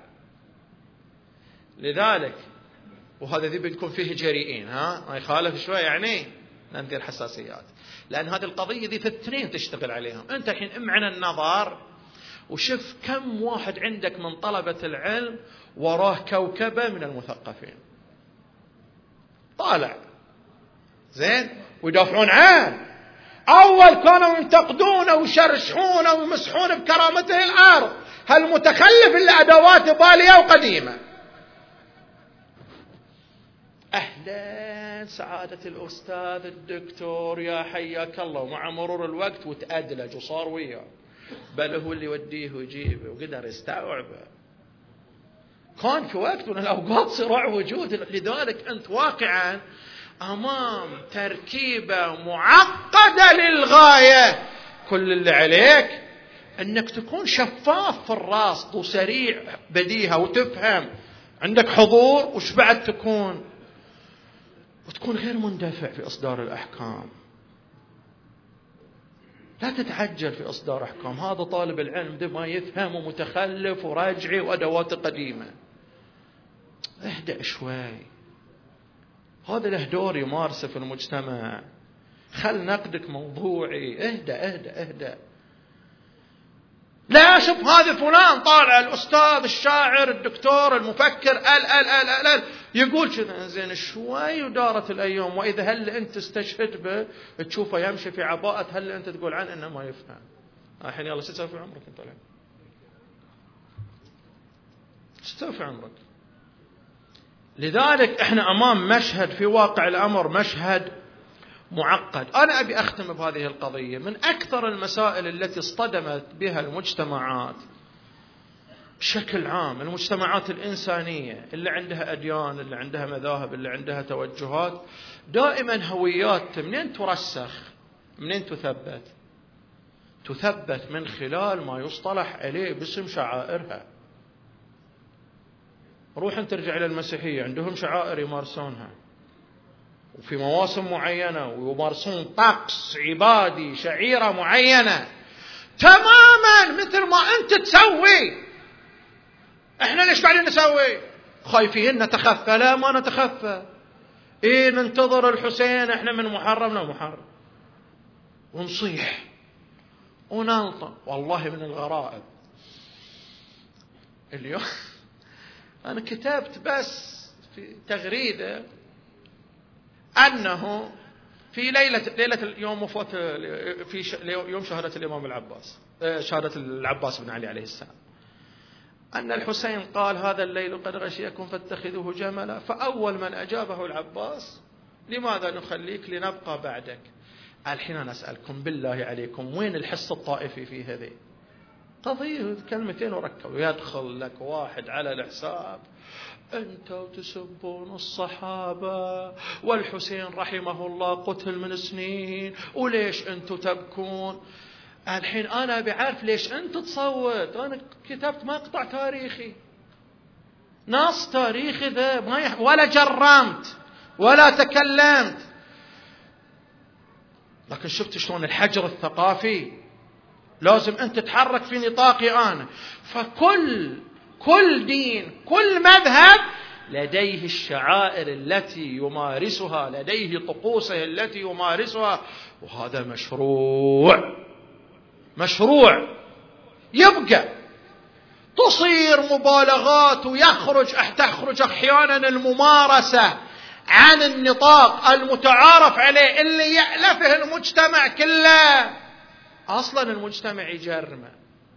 لذلك وهذا ذي بنكون فيه جريئين، ها ما يخالف شوي يعني ندير حساسيات، لأن هذه القضية ذي في الاثنين تشتغل عليهم. أنت الحين امعن النظر وشوف كم واحد عندك من طلبة العلم وراه كوكبة من المثقفين، طالع زين ويدافعون عنه. أول كانوا ينتقدونه ويشرشحونه ويمسحون بكرامته الأرض، هالمتخلف اللي أدواته بالية وقديمة. أهلا سعادة الأستاذ الدكتور يا حياك الله، ومع مرور الوقت وتأدلج وصار وياه، بل هو اللي يوديه ويجيبه وقدر يستوعبه. كان في وقت من الأوقات صراع وجود. لذلك أنت واقعا أمام تركيبة معقدة للغاية، كل اللي عليك أنك تكون شفاف في الراس وسريع بديهة وتفهم، عندك حضور، وش بعد تكون وتكون غير مندفع في إصدار الأحكام. لا تتعجل في إصدار أحكام. هذا طالب العلم ده ما يفهم ومتخلف وراجعي وأدوات قديمة. اهدأ شوي، هذا له دور يمارسه في المجتمع. خل نقدك موضوعي. اهدأ اهدأ اهدأ. لا شوف هذا فلان طالع الأستاذ الشاعر الدكتور المفكر ال ال ال ال, ال يقول كذا، زين شوي ودارت الأيام، وإذا هل أنت تستشهد به تشوفه يمشي في عباءة، هل أنت تقول عنه إنه ما يفهم؟ الحين يلا شو تسوي في عمرك أنت الحين؟ شو تسوي في عمرك؟ لذلك احنا أمام مشهد في واقع الأمر مشهد معقد. أنا أبي أختم بهذه القضية. من أكثر المسائل التي اصطدمت بها المجتمعات بشكل عام، المجتمعات الإنسانية اللي عندها أديان، اللي عندها مذاهب، اللي عندها توجهات، دائما هويات منين ترسخ؟ منين تثبت؟ تثبت من خلال ما يصطلح عليه باسم شعائرها. روح انت ترجع إلى المسيحية، عندهم شعائر يمارسونها وفي مواسم معينة، ويمارسون طقس عبادي شعيرة معينة تماما مثل ما أنت تسوي. إحنا ليش قاعدين نسوي؟ خايفين نتخفى؟ لا ما نتخفى. إيه ننتظر الحسين، إحنا من محرم لا محرم، ونصيح وننطق. والله من الغرائب اليوم أنا كتبت بس في تغريدة أنه في ليلة ليلة يوم وفاة في يوم شهادة الإمام العباس، شهادة العباس بن علي عليه السلام، أن الحسين قال هذا الليل قد غشيكم فاتخذوه جملا، فأول من أجابه العباس لماذا نخليك لنبقى بعدك. الحين أنا أسألكم بالله عليكم، وين الحس الطائفي في هذه قضية؟ كلمتين وركبوا. يدخل لك واحد على الحساب، أنتوا تسبون الصحابة والحسين رحمه الله قتل من سنين، وليش أنتوا تبكون؟ الحين أنا بعرف ليش أنت تصوت. أنا كتبت مقطع تاريخي، نص تاريخي ذا ما يح... ولا جرمت ولا تكلمت، لكن شفت شلون الحجر الثقافي لازم أنت تتحرك في نطاقي أنا. فكل كل دين كل مذهب لديه الشعائر التي يمارسها، لديه طقوسه التي يمارسها، وهذا مشروع مشروع. يبقى تصير مبالغات ويخرج تخرج أحيانا الممارسة عن النطاق المتعارف عليه اللي يألفه المجتمع كله. أصلا المجتمع يجرمه.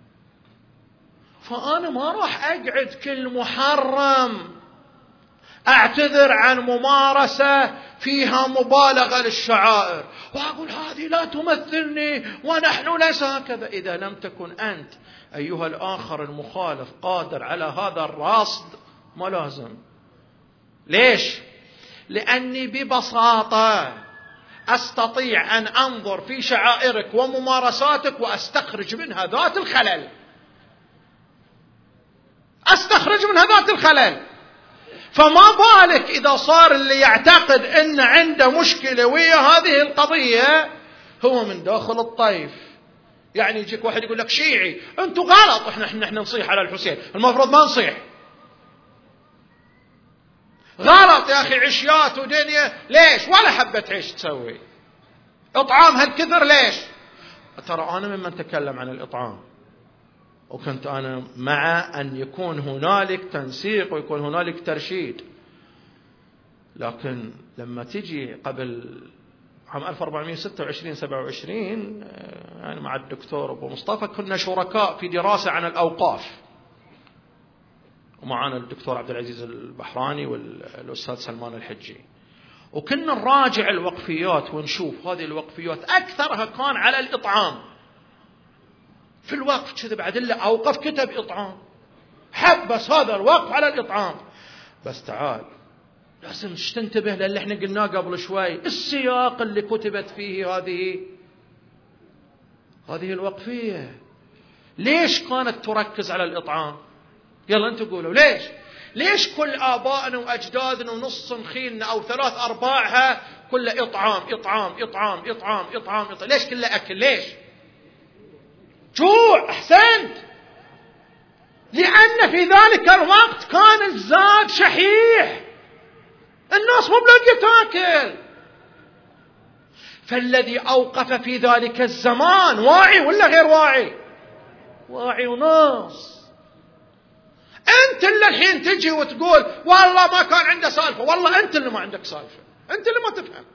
فأنا ما راح أقعد كل محرم أعتذر عن ممارسة فيها مبالغة للشعائر وأقول هذه لا تمثلني ونحن ليس هكذا. إذا لم تكن أنت أيها الآخر المخالف قادر على هذا الرصد ما لازم. ليش؟ لأني ببساطة أستطيع أن أنظر في شعائرك وممارساتك وأستخرج منها ذات الخلل، أستخرج منها ذات الخلل. فما بالك إذا صار اللي يعتقد أن عنده مشكلة ويا هذه القضية هو من داخل الطيف يعني يجيك واحد يقول لك شيعي أنتوا غلط، إحنا إحنا إحنا نصيح على الحسين، المفروض ما نصيح. غلط يا أخي، عشيات ودنيا، ليش؟ ولا حبة عيش تسوي، إطعام هالكثر ليش؟ ترى أنا ممن تكلم عن الإطعام، وكنت أنا مع أن يكون هنالك تنسيق ويكون هنالك ترشيد، لكن لما تجي قبل عام ألف وأربعمائة وستة وعشرين سبعة وعشرين يعني مع الدكتور أبو مصطفى كنا شركاء في دراسة عن الأوقاف، ومعنا الدكتور عبد العزيز البحراني والأستاذ سلمان الحجي، وكنا نراجع الوقفيات ونشوف هذه الوقفيات أكثرها كان على الإطعام. في الوقف كذا بعد الله أوقف كتب إطعام، حبس هذا الوقف على الإطعام. بس تعال لازم تنتبه للي احنا قلناه قبل شوي، السياق اللي كتبت فيه هذه هذه الوقفية ليش كانت تركز على الإطعام؟ يلا أنتوا قولوا ليش؟ ليش كل آبائنا وأجدادنا ونص نخيلنا أو ثلاث أرباعها كله إطعام إطعام إطعام إطعام إطعام, إطعام. ليش كله أكل؟ ليش؟ جوع. أحسنت. لأن في ذلك الوقت كان الزاد شحيح، الناس مو بلاقيه تاكل. فالذي أوقف في ذلك الزمان واعي ولا غير واعي؟ واعي وناس. أنت اللي الحين تجي وتقول والله ما كان عنده سالفة، والله أنت اللي ما عندك سالفة، أنت اللي ما تفهم،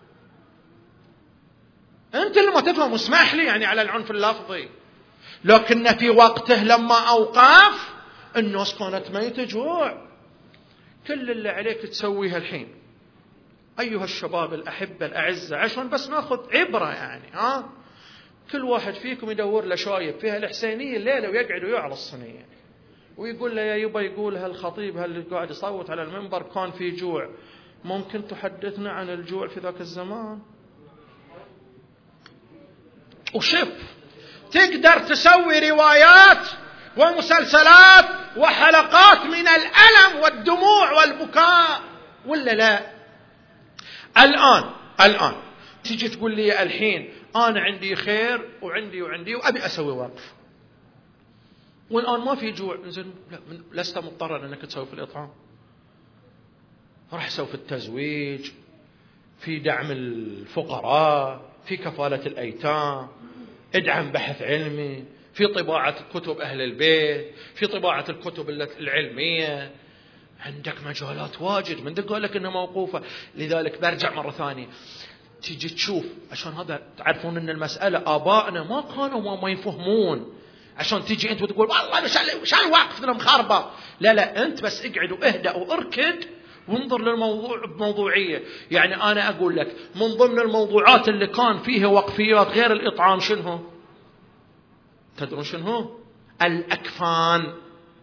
أنت اللي ما تفهم. واسمح لي يعني على العنف اللفظي، لكن في وقته لما أوقف الناس كانت ميتة جوع. كل اللي عليك تسويها الحين أيها الشباب الأحبة الأعزة، عشان بس ناخذ عبرة يعني، ها كل واحد فيكم يدور له شايب فيها الحسينية الليلة ويقعد ويعلى الصينية ويقول له يا يبا، يقول هالخطيب اللي قاعد يصوت على المنبر كان في جوع، ممكن تحدثنا عن الجوع في ذاك الزمان؟ وشوف تقدر تسوي روايات ومسلسلات وحلقات من الألم والدموع والبكاء ولا لا؟ الآن الآن تيجي تقول لي الحين أنا عندي خير وعندي وعندي وأبي أسوي وقف، والآن ما في جوع، إنزين لست مضطرا أنك تسوي في الإطعام، راح تسوي في التزويج، في دعم الفقراء، في كفالة الأيتام، ادعم بحث علمي، في طباعة كتب أهل البيت، في طباعة الكتب العلمية. عندك مجالات واجد، من قال لك إنها موقوفة. لذلك برجع مرة ثانية، تيجي تشوف عشان هذا تعرفون إن المسألة آبائنا ما كانوا ما يفهمون، عشان تيجي أنت وتقول والله مش الوقف لنا مخربط. لا لا، أنت بس اقعد واهدأ واركد وانظر للموضوع بموضوعية. يعني أنا أقول لك من ضمن الموضوعات اللي كان فيها وقفيات غير الإطعام شنو؟ تدرون شنو؟ الأكفان.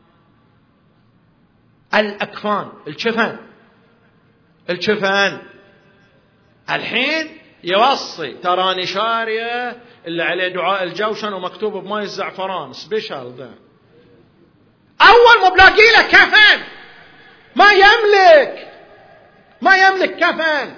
الأكفان، الشفن، الشفن. الحين يوصي تراني شارية اللي عليه دعاء الجوشن ومكتوب بماء الزعفران سبيشال، ذا أول ما بلاقي له كفن ما يملك ما يملك كفن.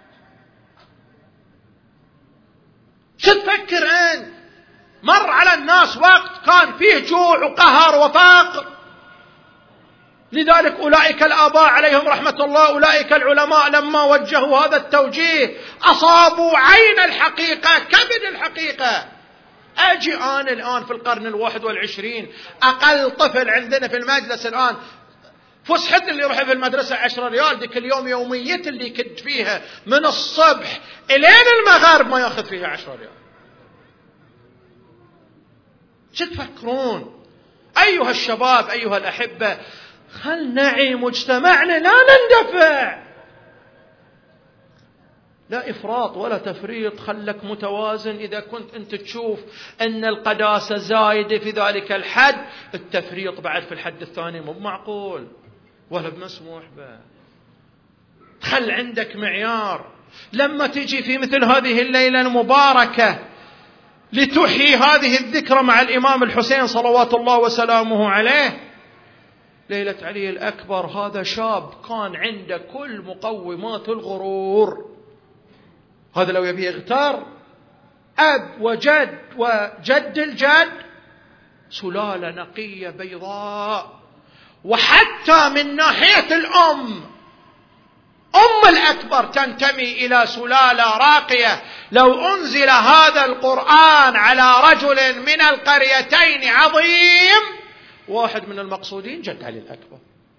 شو تفكر أنت؟ مر على الناس وقت كان فيه جوع وقهر وفقر. لذلك أولئك الآباء عليهم رحمة الله، أولئك العلماء لما وجهوا هذا التوجيه أصابوا عين الحقيقة، كبد الحقيقة. أجي أنا الآن في القرن الواحد والعشرين، أقل طفل عندنا في المجلس الآن فسحة اللي يروح في المدرسة عشرة ريال، ديك اليوم يومية اللي يكد فيها من الصبح إلين المغرب ما يأخذ فيها عشرة ريال. شو تفكرون أيها الشباب أيها الأحبة؟ خل نعي مجتمعنا، لا نندفع، لا إفراط ولا تفريط، خلك متوازن. إذا كنت أنت تشوف أن القداسة زايدة في ذلك الحد، التفريط بعد في الحد الثاني مو معقول ولا بمسموح به. خل عندك معيار. لما تجي في مثل هذه الليلة المباركة لتحيي هذه الذكرى مع الإمام الحسين صلوات الله وسلامه عليه، ليلة علي الأكبر، هذا شاب كان عنده كل مقومات الغرور. هذا لو يبي يغتر أب وجد وجد الجد، سلالة نقية بيضاء. وحتى من ناحية الأم، أم الأكبر تنتمي إلى سلالة راقية. لو أنزل هذا القرآن على رجل من القريتين عظيم، واحد من المقصودين جد علي الأكبر.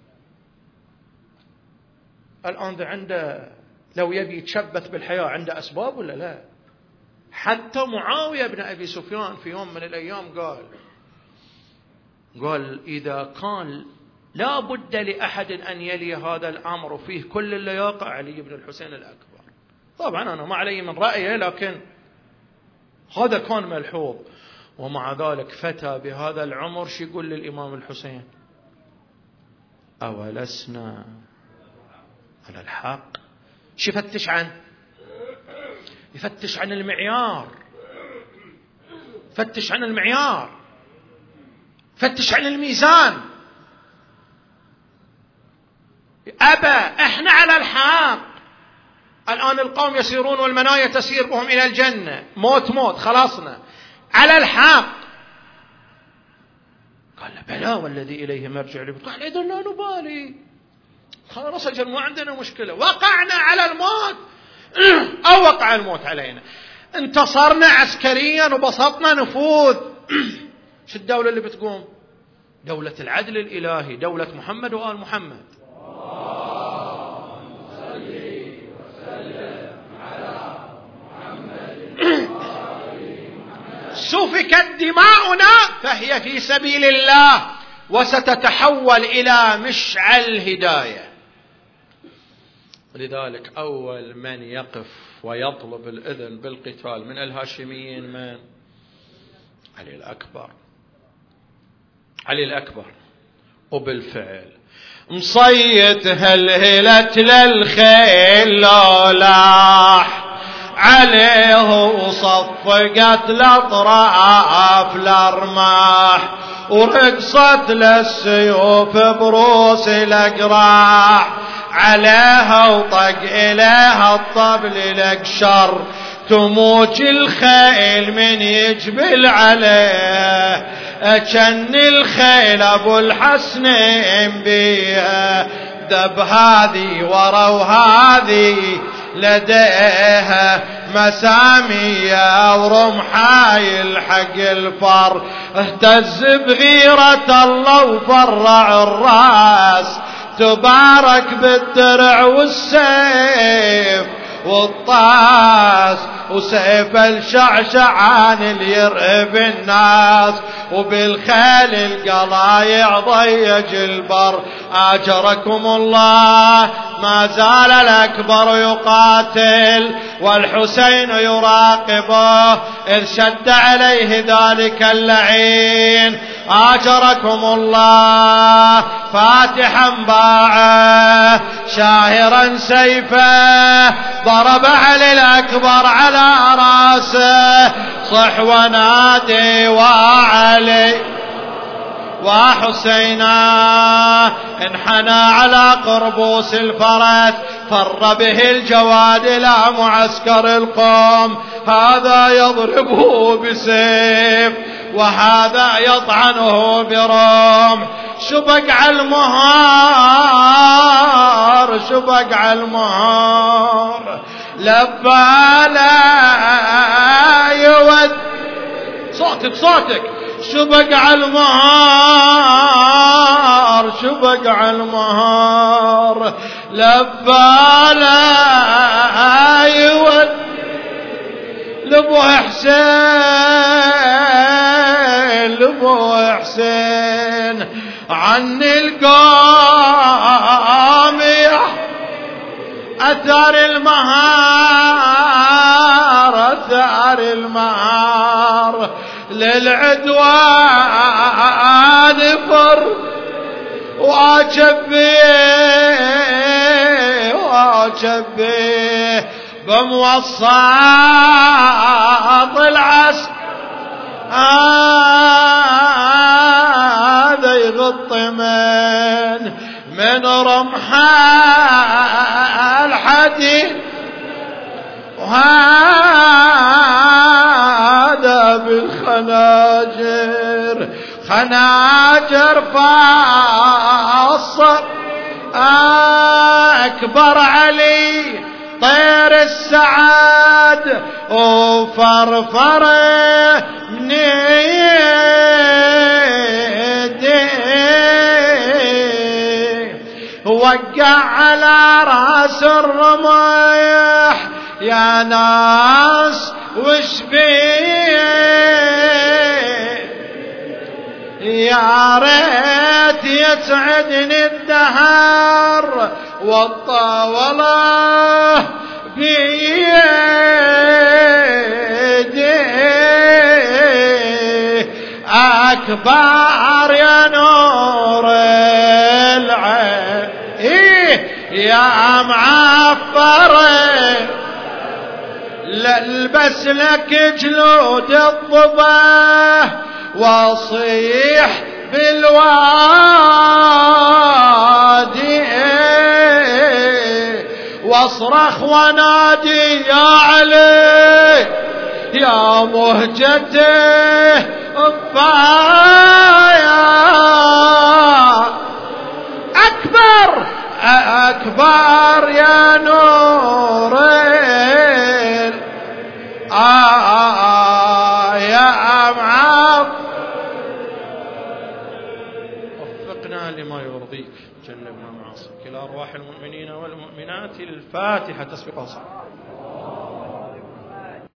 الآن ده عنده، لو يبي يتشبث بالحياة عنده أسباب ولا لا؟ حتى معاوية بن أبي سفيان في يوم من الأيام قال قال إذا كان لا بد لأحد أن يلي هذا الأمر فيه كل اللياقة، علي بن الحسين الأكبر. طبعا أنا ما علي من رأيه، لكن هذا كان ملحوظ. ومع ذلك فتى بهذا العمر شو يقول للإمام الحسين؟ أولسنا على الحق؟ شو يفتش عنه؟ يفتش عن المعيار، فتش عن المعيار، فتش عن الميزان. أبا، إحنا على الحق. الآن القوم يسيرون والمنايا تسير بهم إلى الجنة، موت موت خلاصنا على الحق. قال له بلى والذي إليه مرجع لي. قال إذا لا نبالي، خلاص أجل ما عندنا مشكلة، وقعنا على الموت أو وقع الموت علينا، انتصرنا عسكريا وبسطنا نفوذ. شو الدولة اللي بتقوم؟ دولة العدل الإلهي، دولة محمد وآل محمد. سفكت دماؤنا فهي في سبيل الله، وستتحول إلى مشعل هداية. لذلك أول من يقف ويطلب الإذن بالقتال من الهاشميين من؟ علي الأكبر. علي الأكبر. وبالفعل مصيت هلهلت للخيل لولاح عليه وصفقت الأطراف الأرماح، ورقصت للسيوف بروس الأقراح عليها، وطق إليها الطبل الأقشر، تموج الخيل من يجبل عليه، أجن الخيل أبو الحسنين بيها، دب هذه ورا وهذه لديها مسامية ورمحاي الحق الفر، اهتز بغيرة الله وفرع الراس، تبارك بالدرع والسيف والطاس، وسيف الشعشعان اللي يرهب الناس، وبالخيل القلايع ضيج البر. آجركم الله، ما زال الأكبر يقاتل والحسين يراقبه، إذ شد عليه ذلك اللعين. آجركم الله، فاتحا باعه شاهرا سيفه، ضرب علي الأكبر على راسه، صح ونادي وعلي وحسينا، انحنى على قربوس الفرس، فر به الجواد إلى معسكر القوم، هذا يضربه بسيف وهذا يطعنه برمح، شبك على المهار، شبك على المهار، لبى لا يود صوتك صوتك، شبك على المهار، شبك على المهار، لبى لا يود لبو حسين، لبو حسين عن القوم أثار المهار، أثار المهار، للعدوان فر وأجبيه وأجبيه بموسط العسكر، هذا يغطي من من رمح الحديد، وهذا خناجر خناجر فاصل أكبر علي طير السعد وفرفره من يديه وقع على راس الرمح يا ناس وش بيه يا ريت يسعدني الدهر والطاولة بيديه أكبر يا نور العين إيه يا معفر لألبس لك جلود الضباه واصيح بالوادي واصرخ ونادي يا علي يا مهجته الضايا أكبر أكبر يا نور آه يا أمعاف وفقنا لما يرضيك جنبنا معاصيك إلى أرواح المؤمنين والمؤمنات الفاتحة تسبقها صلاة